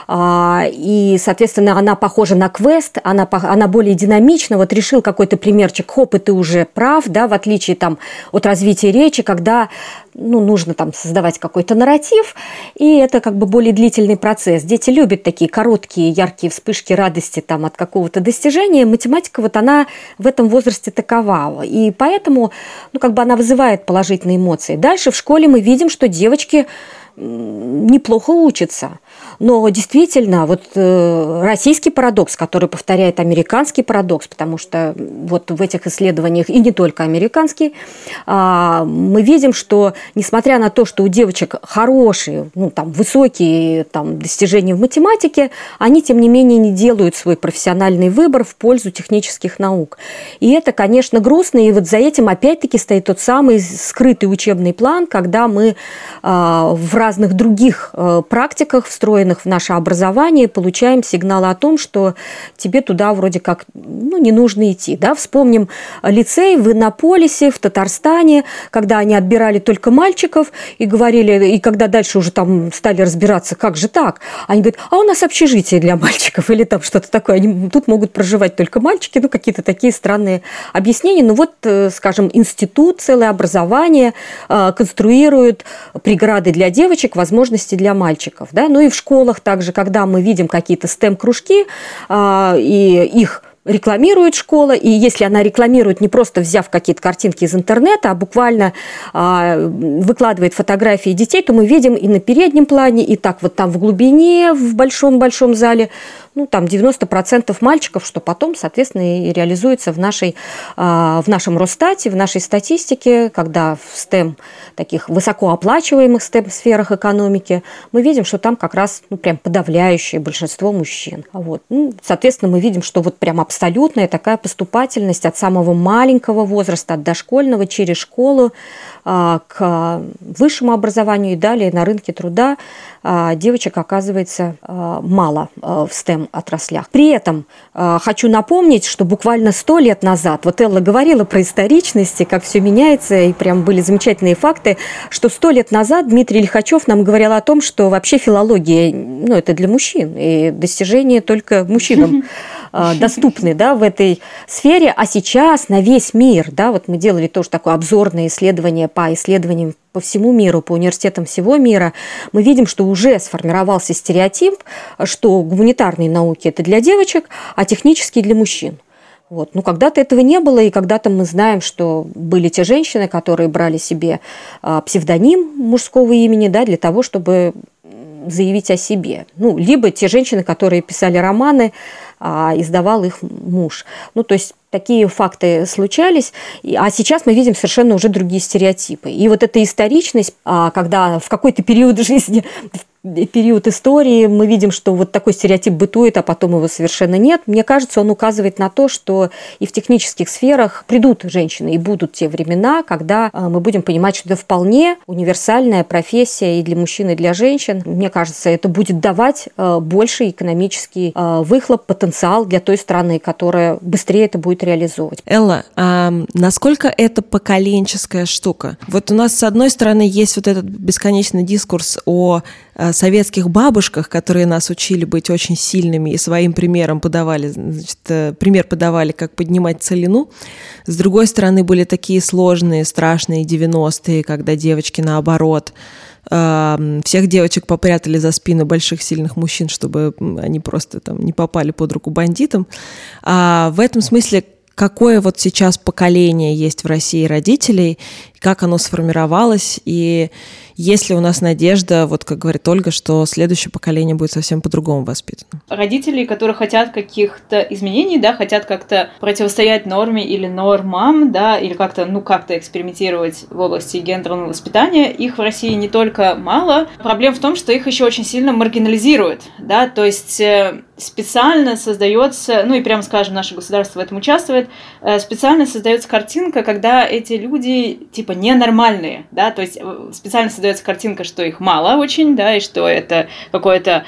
и, соответственно, она похожа на квест, она более динамична. Решил какой-то примерчик, хоп, и ты уже прав, да, в отличие от развития речи, когда нужно создавать какой-то нарратив, и это более длительный процесс. Дети любят такие короткие, яркие вспышки радости от какого-то достижения. Математика она в этом возрасте такова. И поэтому она вызывает положительные эмоции. Дальше в школе мы видим, что девочки неплохо учатся. Но действительно, вот российский парадокс, который повторяет американский парадокс, потому что вот в этих исследованиях, и не только американский, мы видим, что несмотря на то, что у девочек хорошие, высокие достижения в математике, они, тем не менее, не делают свой профессиональный выбор в пользу технических наук. И это, конечно, грустно, и вот за этим опять-таки стоит тот самый скрытый учебный план, когда мы в разных других практиках, встроенных в наше образование, получаем сигналы о том, что тебе туда вроде как не нужно идти. Да? Вспомним лицей в Иннополисе, в Татарстане, когда они отбирали только мальчиков и говорили, и когда дальше уже там стали разбираться, как же так, они говорят, а у нас общежитие для мальчиков или там что-то такое, тут могут проживать только мальчики, какие-то такие странные объяснения. Скажем, институт, целое образование конструирует преграды для девочек, возможности для мальчиков. Да? И в школах также, когда мы видим какие-то STEM-кружки, и их рекламирует школа, и если она рекламирует, не просто взяв какие-то картинки из интернета, а буквально выкладывает фотографии детей, то мы видим и на переднем плане, и так вот там в глубине, в большом-большом зале, 90% мальчиков, что потом, соответственно, и реализуется в нашем Росстате, в нашей статистике, когда в STEM, таких высокооплачиваемых STEM-сферах экономики, мы видим, что там как раз прям подавляющее большинство мужчин. Соответственно, мы видим, что прям абсолютная такая поступательность от самого маленького возраста, от дошкольного через школу к высшему образованию и далее на рынке труда девочек оказывается мало в STEM-отраслях. При этом хочу напомнить, что буквально 100 лет назад, Элла говорила про историчности, как все меняется, и прям были замечательные факты, что 100 лет назад Дмитрий Лихачев нам говорил о том, что вообще филология, это для мужчин, и достижения только мужчинам доступны, в этой сфере, а сейчас на весь мир, мы делали тоже такое обзорное исследование по исследованиям по всему миру, по университетам всего мира, мы видим, что уже сформировался стереотип, что гуманитарные науки – это для девочек, а технические – для мужчин. Когда-то этого не было, и когда-то мы знаем, что были те женщины, которые брали себе псевдоним мужского имени, для того, чтобы заявить о себе. Либо те женщины, которые писали романы, а издавал их муж. То есть такие факты случались, а сейчас мы видим совершенно уже другие стереотипы. И эта историчность, когда в какой-то период жизни, период истории мы видим, что такой стереотип бытует, а потом его совершенно нет. Мне кажется, он указывает на то, что и в технических сферах придут женщины, и будут те времена, когда мы будем понимать, что это вполне универсальная профессия и для мужчин, и для женщин. Мне кажется, это будет давать больший экономический выхлоп, потенциал для той страны, которая быстрее это будет реализовывать. Элла, насколько это поколенческая штука? У нас, с одной стороны, есть этот бесконечный дискурс о советских бабушках, которые нас учили быть очень сильными и своим примером подавали, пример подавали, как поднимать целину. С другой стороны, были такие сложные, страшные 90-е, когда девочки, наоборот, всех девочек попрятали за спину больших сильных мужчин, чтобы они просто не попали под руку бандитам. В этом смысле, какое сейчас поколение есть в России родителей, как оно сформировалось, и есть ли у нас надежда, как говорит Ольга, что следующее поколение будет совсем по-другому воспитано? Родители, которые хотят каких-то изменений, хотят как-то противостоять норме или нормам, или как-то экспериментировать в области гендерного воспитания, их в России не только мало. Проблема в том, что их еще очень сильно маргинализируют, то есть специально создается, и прямо скажем, наше государство в этом участвует, специально создается картинка, когда эти люди ненормальные, то есть специально создается картинка, что их мало очень, и что это какой-то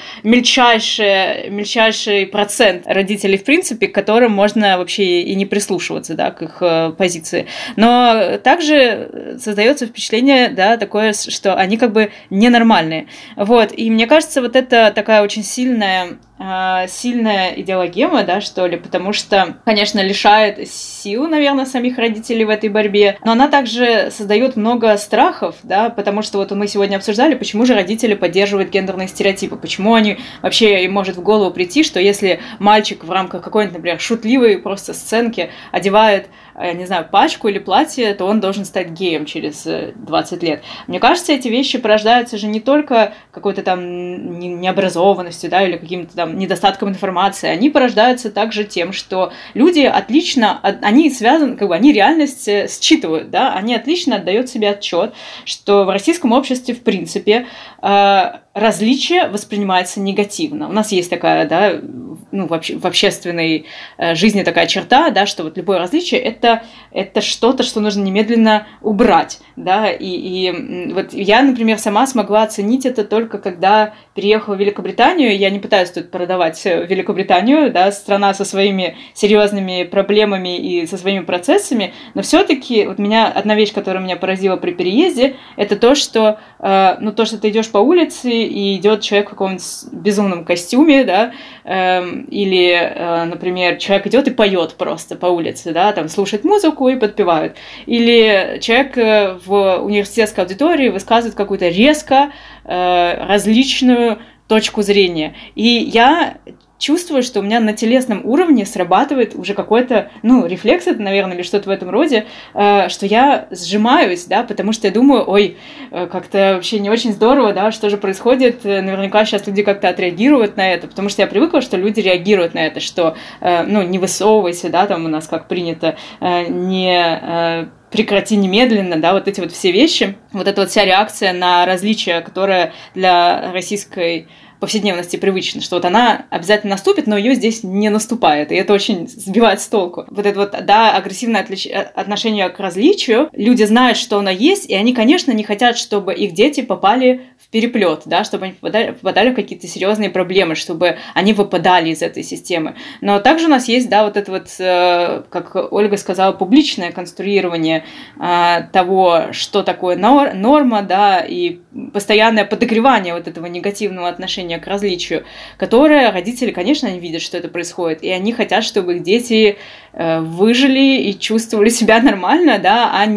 мельчайший процент родителей, в принципе, к которым можно вообще и не прислушиваться, к их позиции. Но также создается впечатление, такое, что они как бы ненормальные. И мне кажется, это такая очень сильная сильная идеологема, да, что ли, потому что, конечно, лишает сил, наверное, самих родителей в этой борьбе, но она также создает много страхов, да, потому что вот мы сегодня обсуждали, почему же родители поддерживают гендерные стереотипы, почему они вообще им может в голову прийти, что если мальчик в рамках какой-нибудь, например, шутливой просто сценки одевает, не знаю, пачку или платье, то он должен стать геем через 20 лет. Мне кажется, эти вещи порождаются же не только какой-то там необразованностью, да, или каким-то там недостатком информации, они порождаются также тем, что люди отлично, они связаны, как бы они реальность считывают, да, они отлично отдают себе отчет, что в российском обществе, в принципе, различие воспринимается негативно. У нас есть такая, да, ну, в общественной жизни такая черта, да, что вот любое различие это что-то, что нужно немедленно убрать, да, и вот я, например, сама смогла оценить это только когда переехала в Великобританию. Я не пытаюсь тут продавать Великобританию, да, страна со своими серьезными проблемами и со своими процессами, но все-таки вот одна вещь, которая меня поразила при переезде, это то, что ты идешь по улице и идет человек в каком-нибудь безумном костюме, да, или, например, человек идет и поет просто по улице, да, там слушает музыку и подпевает, или человек в университетской аудитории высказывает какую-то резко различную точку зрения, и я чувствую, что у меня на телесном уровне срабатывает уже какой-то, рефлекс это, наверное, или что-то в этом роде, что я сжимаюсь, да, потому что я думаю, как-то вообще не очень здорово, да, что же происходит, наверняка сейчас люди как-то отреагируют на это, потому что я привыкла, что люди реагируют на это, что, не высовывайся, да, там у нас как принято, не прекрати немедленно, да, вот эти вот все вещи, вот эта вот вся реакция на различия, которая для российской повседневности привычно, что вот она обязательно наступит, но ее здесь не наступает, и это очень сбивает с толку. Вот это вот, да, агрессивное отношение к различию, люди знают, что оно есть, и они, конечно, не хотят, чтобы их дети попали в переплет, да, чтобы они попадали в какие-то серьезные проблемы, чтобы они выпадали из этой системы. Но также у нас есть, да, вот это вот, как Ольга сказала, публичное конструирование того, что такое норма, да, и постоянное подогревание вот этого негативного отношения к различию, которое родители, конечно, они видят, что это происходит, и они хотят, чтобы их дети выжили и чувствовали себя нормально, да, а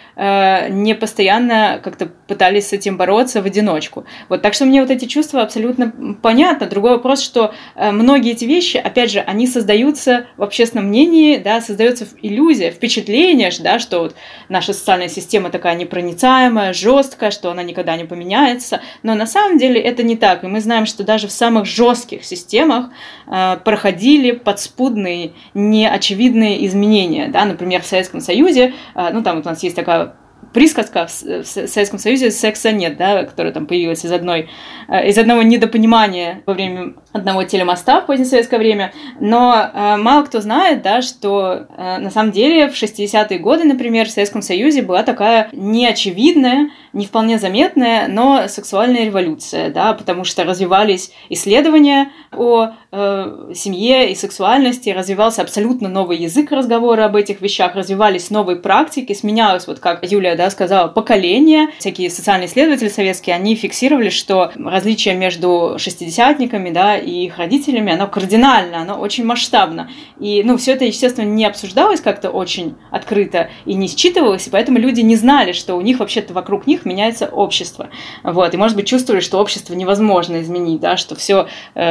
не постоянно как-то пытались с этим бороться в одиночку. Вот, так что мне вот эти чувства абсолютно понятны. Другой вопрос, что многие эти вещи, опять же, они создаются в общественном мнении, да, создается иллюзия, впечатление, да, что вот наша социальная система такая непроницаемая, жесткая, что она никогда не поменяется, но на самом деле это не так, и мы знаем, что даже в самых жестких системах проходили подспудные, неочевидные изменения, да, например, в Советском Союзе, там вот у нас есть такая присказка, в Советском Союзе секса нет, да, которая там появилась из одного недопонимания во время одного телемоста в позднесоветское время, но мало кто знает, да, что на самом деле в 60-е годы, например, в Советском Союзе была такая неочевидная, не вполне заметная, но сексуальная революция, да, потому что развивались исследования о семье и сексуальности, развивался абсолютно новый язык разговора об этих вещах, развивались новые практики, сменялось, вот как Юлия, да, сказала, поколение. Всякие социальные исследователи советские, они фиксировали, что различие между шестидесятниками, да, и их родителями, оно кардинально, оно очень масштабно. И, все это, естественно, не обсуждалось как-то очень открыто и не считывалось, и поэтому люди не знали, что у них вообще-то вокруг них меняется общество. Вот. И, может быть, чувствовали, что общество невозможно изменить, да, что все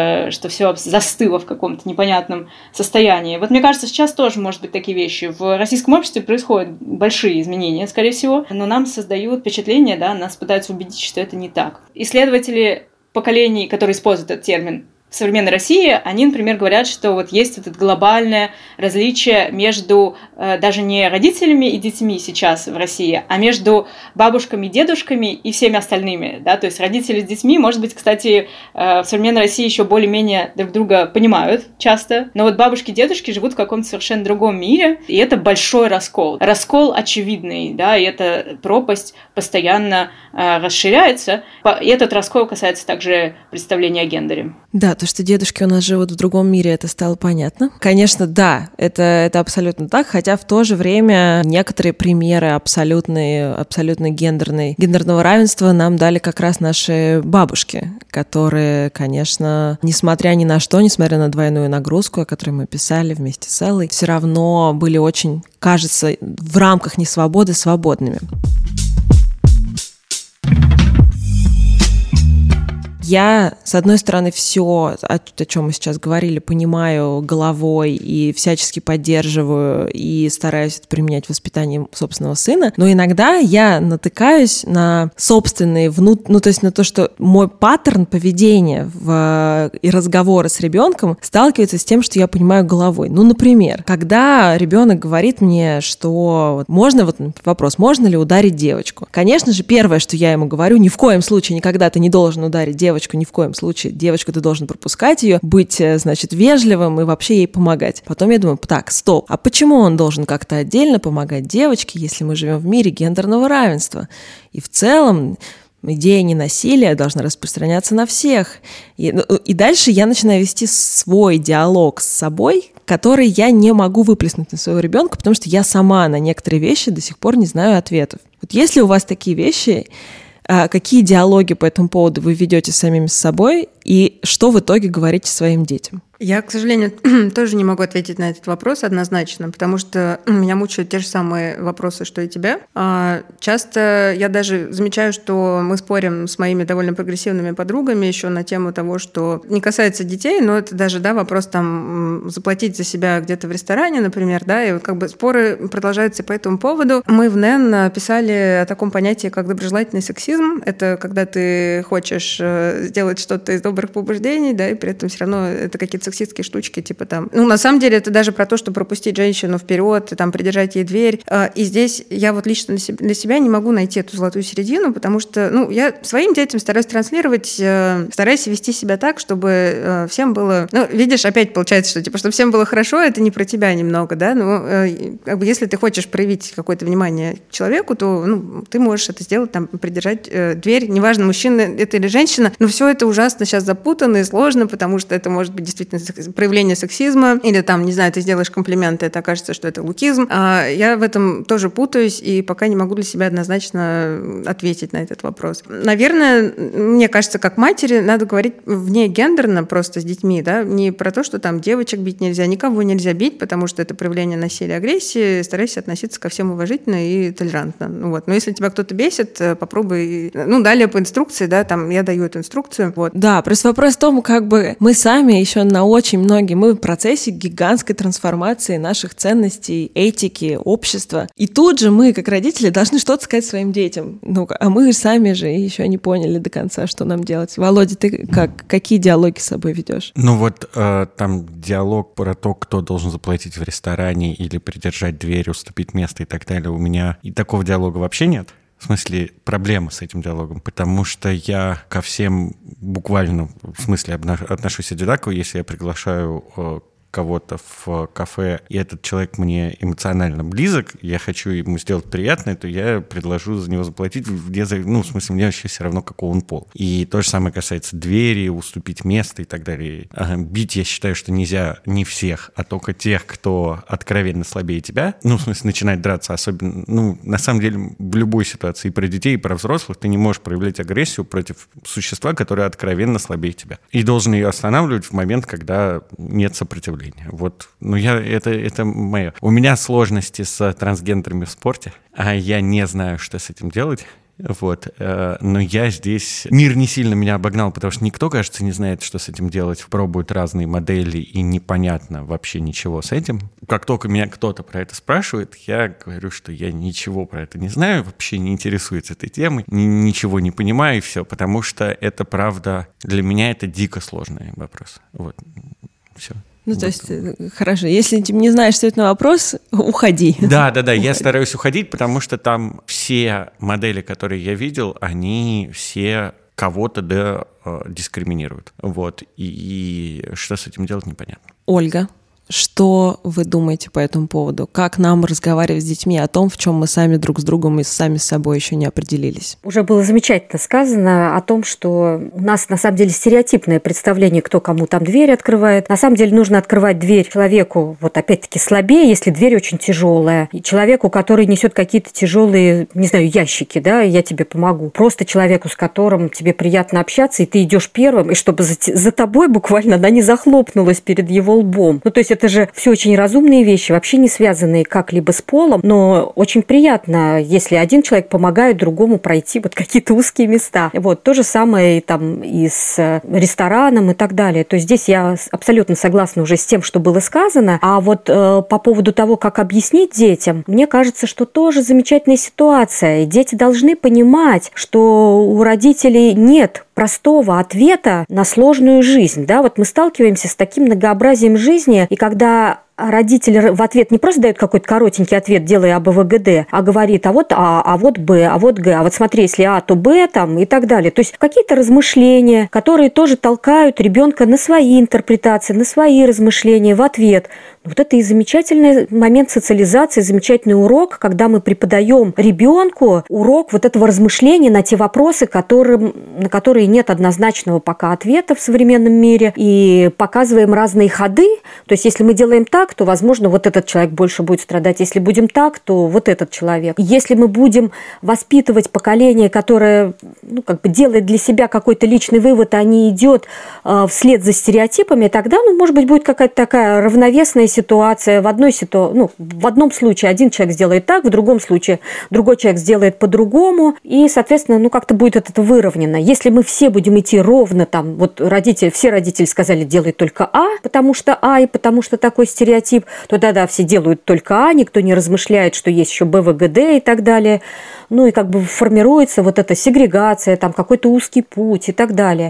застыло в каком-то непонятном состоянии. Вот мне кажется, сейчас тоже, может быть, такие вещи. В российском обществе происходят большие изменения, скорее всего, но нам создают впечатление, да, нас пытаются убедить, что это не так. Исследователи поколений, которые используют этот термин в современной России, они, например, говорят, что вот есть вот это глобальное различие между даже не родителями и детьми сейчас в России, а между бабушками, дедушками и всеми остальными, да, то есть родители с детьми, может быть, кстати, в современной России еще более-менее друг друга понимают часто, но вот бабушки и дедушки живут в каком-то совершенно другом мире, и это большой раскол очевидный, да, и эта пропасть постоянно расширяется, и этот раскол касается также представления о гендере. Да, то, что дедушки у нас живут в другом мире, это стало понятно. Конечно, да, это абсолютно так, хотя в то же время некоторые примеры абсолютно гендерного равенства нам дали как раз наши бабушки, которые, конечно, несмотря ни на что, несмотря на двойную нагрузку, о которой мы писали вместе с Эллой, все равно были очень, кажется, в рамках несвободы свободными. Я, с одной стороны, все, о чем мы сейчас говорили, понимаю головой и всячески поддерживаю и стараюсь это применять в воспитании собственного сына, но иногда я натыкаюсь на собственные то есть на то, что мой паттерн поведения и разговора с ребенком сталкивается с тем, что я понимаю головой. Ну, например, когда ребенок говорит мне, что вопрос, можно ли ударить девочку? Конечно же, первое, что я ему говорю, ни в коем случае никогда ты не должен ударить девочку, ни в коем случае. Девочку ты должен пропускать ее, быть, значит, вежливым и вообще ей помогать. Потом я думаю, так, стоп, а почему он должен как-то отдельно помогать девочке, если мы живем в мире гендерного равенства? И в целом идея ненасилия должна распространяться на всех. И дальше я начинаю вести свой диалог с собой, который я не могу выплеснуть на своего ребенка, потому что я сама на некоторые вещи до сих пор не знаю ответов. Вот если у вас такие вещи, какие диалоги по этому поводу вы ведете с самими собой и что в итоге говорите своим детям? Я, к сожалению, тоже не могу ответить на этот вопрос однозначно, потому что меня мучают те же самые вопросы, что и тебя. Часто я даже замечаю, что мы спорим с моими довольно прогрессивными подругами еще на тему того, что не касается детей, но это даже вопрос заплатить за себя где-то в ресторане, например, и как бы споры продолжаются по этому поводу. Мы в НЭН писали о таком понятии, как доброжелательный сексизм. Это когда ты хочешь сделать что-то из добрых побуждений, и при этом все равно это какие-то сексистские штучки, на самом деле это даже про то, что пропустить женщину вперед, придержать ей дверь. И здесь я лично для себя не могу найти эту золотую середину, потому что, я своим детям стараюсь транслировать, стараюсь вести себя так, чтобы всем было... видишь, опять получается, что, чтобы всем было хорошо, это не про тебя немного, если ты хочешь проявить какое-то внимание человеку, то, ты можешь это сделать, придержать дверь, неважно, мужчина это или женщина, но все это ужасно сейчас запутанно и сложно, потому что это может быть действительно проявление сексизма, или ты сделаешь комплимент, и это окажется, что это лукизм. Я в этом тоже путаюсь, и пока не могу для себя однозначно ответить на этот вопрос. Наверное, мне кажется, как матери надо говорить вне гендерно просто с детьми, не про то, что девочек бить нельзя, никого нельзя бить, потому что это проявление насилия, агрессии, старайся относиться ко всем уважительно и толерантно. Но если тебя кто-то бесит, попробуй, далее по инструкции, я даю эту инструкцию. Да, просто вопрос в том, мы сами еще мы в процессе гигантской трансформации наших ценностей, этики, общества. И тут же мы, как родители, должны что-то сказать своим детям. А мы сами же еще не поняли до конца, что нам делать. Володя, ты какие диалоги с собой ведешь? Там диалог про то, кто должен заплатить в ресторане или придержать дверь, уступить место и так далее. У меня и такого диалога вообще нет. В смысле, проблема с этим диалогом, потому что я ко всем буквально в смысле отношусь одинаково, если я приглашаю кого-то в кафе, и этот человек мне эмоционально близок, я хочу ему сделать приятное, то я предложу за него заплатить, мне вообще все равно, какого он пол. И то же самое касается двери, уступить место и так далее. Бить я считаю, что нельзя не всех, а только тех, кто откровенно слабее тебя. Начинать драться, особенно, на самом деле, в любой ситуации, и про детей, и про взрослых, ты не можешь проявлять агрессию против существа, которое откровенно слабее тебя. И должен ее останавливать в момент, когда нет сопротивления. Это мое. У меня сложности с трансгендерами в спорте, а я не знаю, что с этим делать. Но я здесь... Мир не сильно меня обогнал, потому что никто, кажется, не знает, что с этим делать. Пробуют разные модели, и непонятно вообще ничего с этим. Как только меня кто-то про это спрашивает, я говорю, что я ничего про это не знаю, вообще не интересуюсь этой темой, ничего не понимаю, и все, потому что это, правда, для меня это дико сложный вопрос. Все. То есть, хорошо, если ты не знаешь ответ на вопрос, уходи. Да, я стараюсь уходить, потому что там все модели, которые я видел, они все кого-то дискриминируют. И что с этим делать, непонятно. Ольга, Что вы думаете по этому поводу? Как нам разговаривать с детьми о том, в чем мы сами друг с другом и сами с собой еще не определились? Уже было замечательно сказано о том, что у нас на самом деле стереотипное представление, кто кому там дверь открывает. На самом деле нужно открывать дверь человеку, вот опять-таки слабее, если дверь очень тяжелая. И человеку, который несет какие-то тяжелые, не знаю, ящики, да, я тебе помогу. Просто человеку, с которым тебе приятно общаться, и ты идешь первым, и чтобы за тобой буквально она не захлопнулась перед его лбом. Ну, то есть это же все очень разумные вещи, вообще не связанные как-либо с полом, но очень приятно, если один человек помогает другому пройти вот какие-то узкие места. Вот то же самое там и с рестораном и так далее. То есть здесь я абсолютно согласна уже с тем, что было сказано. А вот по поводу того, как объяснить детям, мне кажется, что тоже замечательная ситуация. И дети должны понимать, что у родителей нет простого ответа на сложную жизнь. Да? Вот мы сталкиваемся с таким многообразием жизни, и когда родитель в ответ не просто дает какой-то коротенький ответ, делая А, Б, В, Г, Д, а говорит, а вот А, а вот Б, а вот Г, а вот смотри, если А, то Б там и так далее. То есть какие-то размышления, которые тоже толкают ребенка на свои интерпретации, на свои размышления в ответ. Вот это и замечательный момент социализации, замечательный урок, когда мы преподаем ребенку урок вот этого размышления на те вопросы, на которые нет однозначного пока ответа в современном мире, и показываем разные ходы. То есть если мы делаем так, то, возможно, вот этот человек больше будет страдать. Если будем так, то вот этот человек. Если мы будем воспитывать поколение, которое делает для себя какой-то личный вывод, а не идет вслед за стереотипами, тогда, может быть, будет какая-то такая равновесная ситуация. В одном случае один человек сделает так, в другом случае другой человек сделает по-другому, и, соответственно, как-то будет это выровнено. Если мы все будем идти ровно, все родители сказали, делай только А, потому что А и потому что такой стереотип, то тогда все делают только А, никто не размышляет, что есть еще Б, В, Г, Д и так далее. И формируется вот эта сегрегация, какой-то узкий путь и так далее.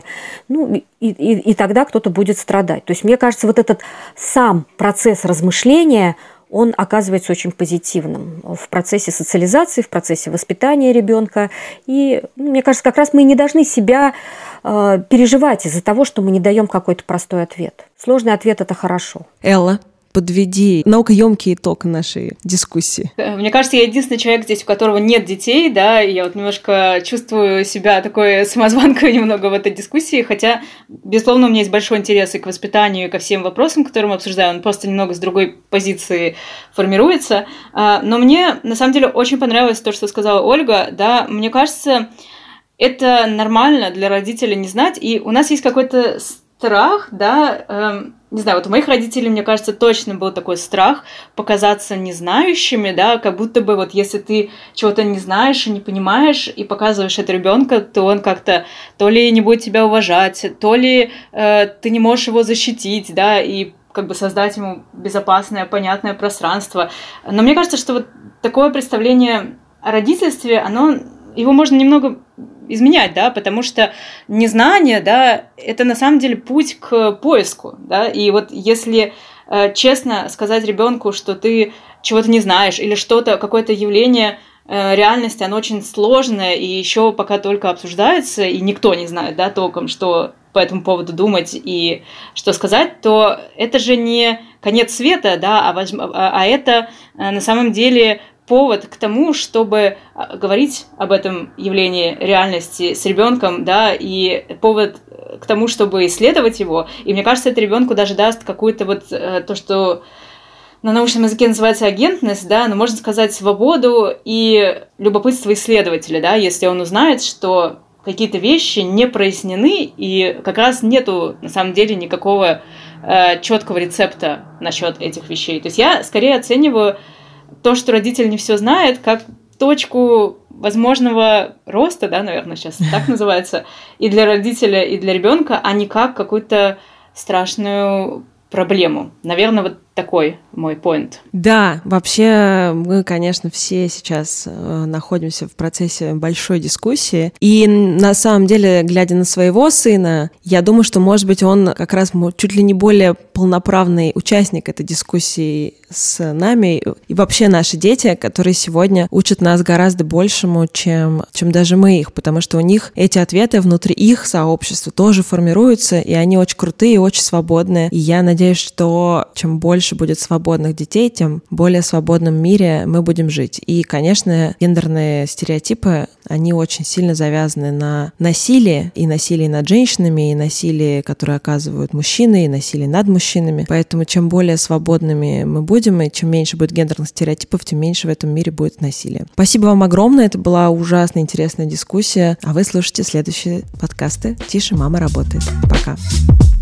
И тогда кто-то будет страдать. То есть, мне кажется, вот этот сам процесс размышления, он оказывается очень позитивным в процессе социализации, в процессе воспитания ребенка. И, мне кажется, как раз мы не должны себя переживать из-за того, что мы не даем какой-то простой ответ. Сложный ответ – это хорошо. Элла, подведи наукоемкий итог нашей дискуссии. Мне кажется, я единственный человек здесь, у которого нет детей, да, и я немножко чувствую себя такой самозванкой немного в этой дискуссии, хотя, безусловно, у меня есть большой интерес и к воспитанию, и ко всем вопросам, которые мы обсуждаем, он просто немного с другой позиции формируется. Но мне, на самом деле, очень понравилось то, что сказала Ольга, да, мне кажется, это нормально для родителей не знать, и у нас есть какой-то страх, да, не знаю, вот у моих родителей, мне кажется, точно был такой страх показаться незнающими, да, как будто бы если ты чего-то не знаешь и не понимаешь, и показываешь это ребенка, то он как-то то ли не будет тебя уважать, то ли ты не можешь его защитить, да, и создать ему безопасное, понятное пространство. Но мне кажется, что такое представление о родительстве, его можно немного изменять, да, потому что незнание, да, это на самом деле путь к поиску, да, и если честно сказать ребенку, что ты чего-то не знаешь или что-то, какое-то явление реальности, оно очень сложное и еще пока только обсуждается, и никто не знает, да, толком, что по этому поводу думать и что сказать, то это же не конец света, да, а это на самом деле повод к тому, чтобы говорить об этом явлении реальности с ребенком, да, и повод к тому, чтобы исследовать его. И мне кажется, это ребенку даже даст какую-то то, что на научном языке называется агентность, да, но можно сказать свободу и любопытство исследователя, да, если он узнает, что какие-то вещи не прояснены, и как раз нету на самом деле никакого четкого рецепта насчет этих вещей. То есть я скорее оцениваю то, что родитель не все знает, как точку возможного роста, да, наверное, сейчас так называется, и для родителя, и для ребенка, а не как какую-то страшную проблему. Наверное, такой мой поинт. Да, вообще мы, конечно, все сейчас находимся в процессе большой дискуссии. И на самом деле, глядя на своего сына, я думаю, что, может быть, он как раз чуть ли не более полноправный участник этой дискуссии с нами. И вообще наши дети, которые сегодня учат нас гораздо большему, чем даже мы их, потому что у них эти ответы внутри их сообщества тоже формируются, и они очень крутые, очень свободные. И я надеюсь, что чем больше больше будет свободных детей, тем в более свободном мире мы будем жить. И, конечно, гендерные стереотипы, они очень сильно завязаны на насилии, и насилии над женщинами, и насилии, которое оказывают мужчины, и насилие над мужчинами. Поэтому чем более свободными мы будем, и чем меньше будет гендерных стереотипов, тем меньше в этом мире будет насилия. Спасибо вам огромное, это была ужасно интересная дискуссия. А вы слушайте следующие подкасты «Тише, мама работает». Пока.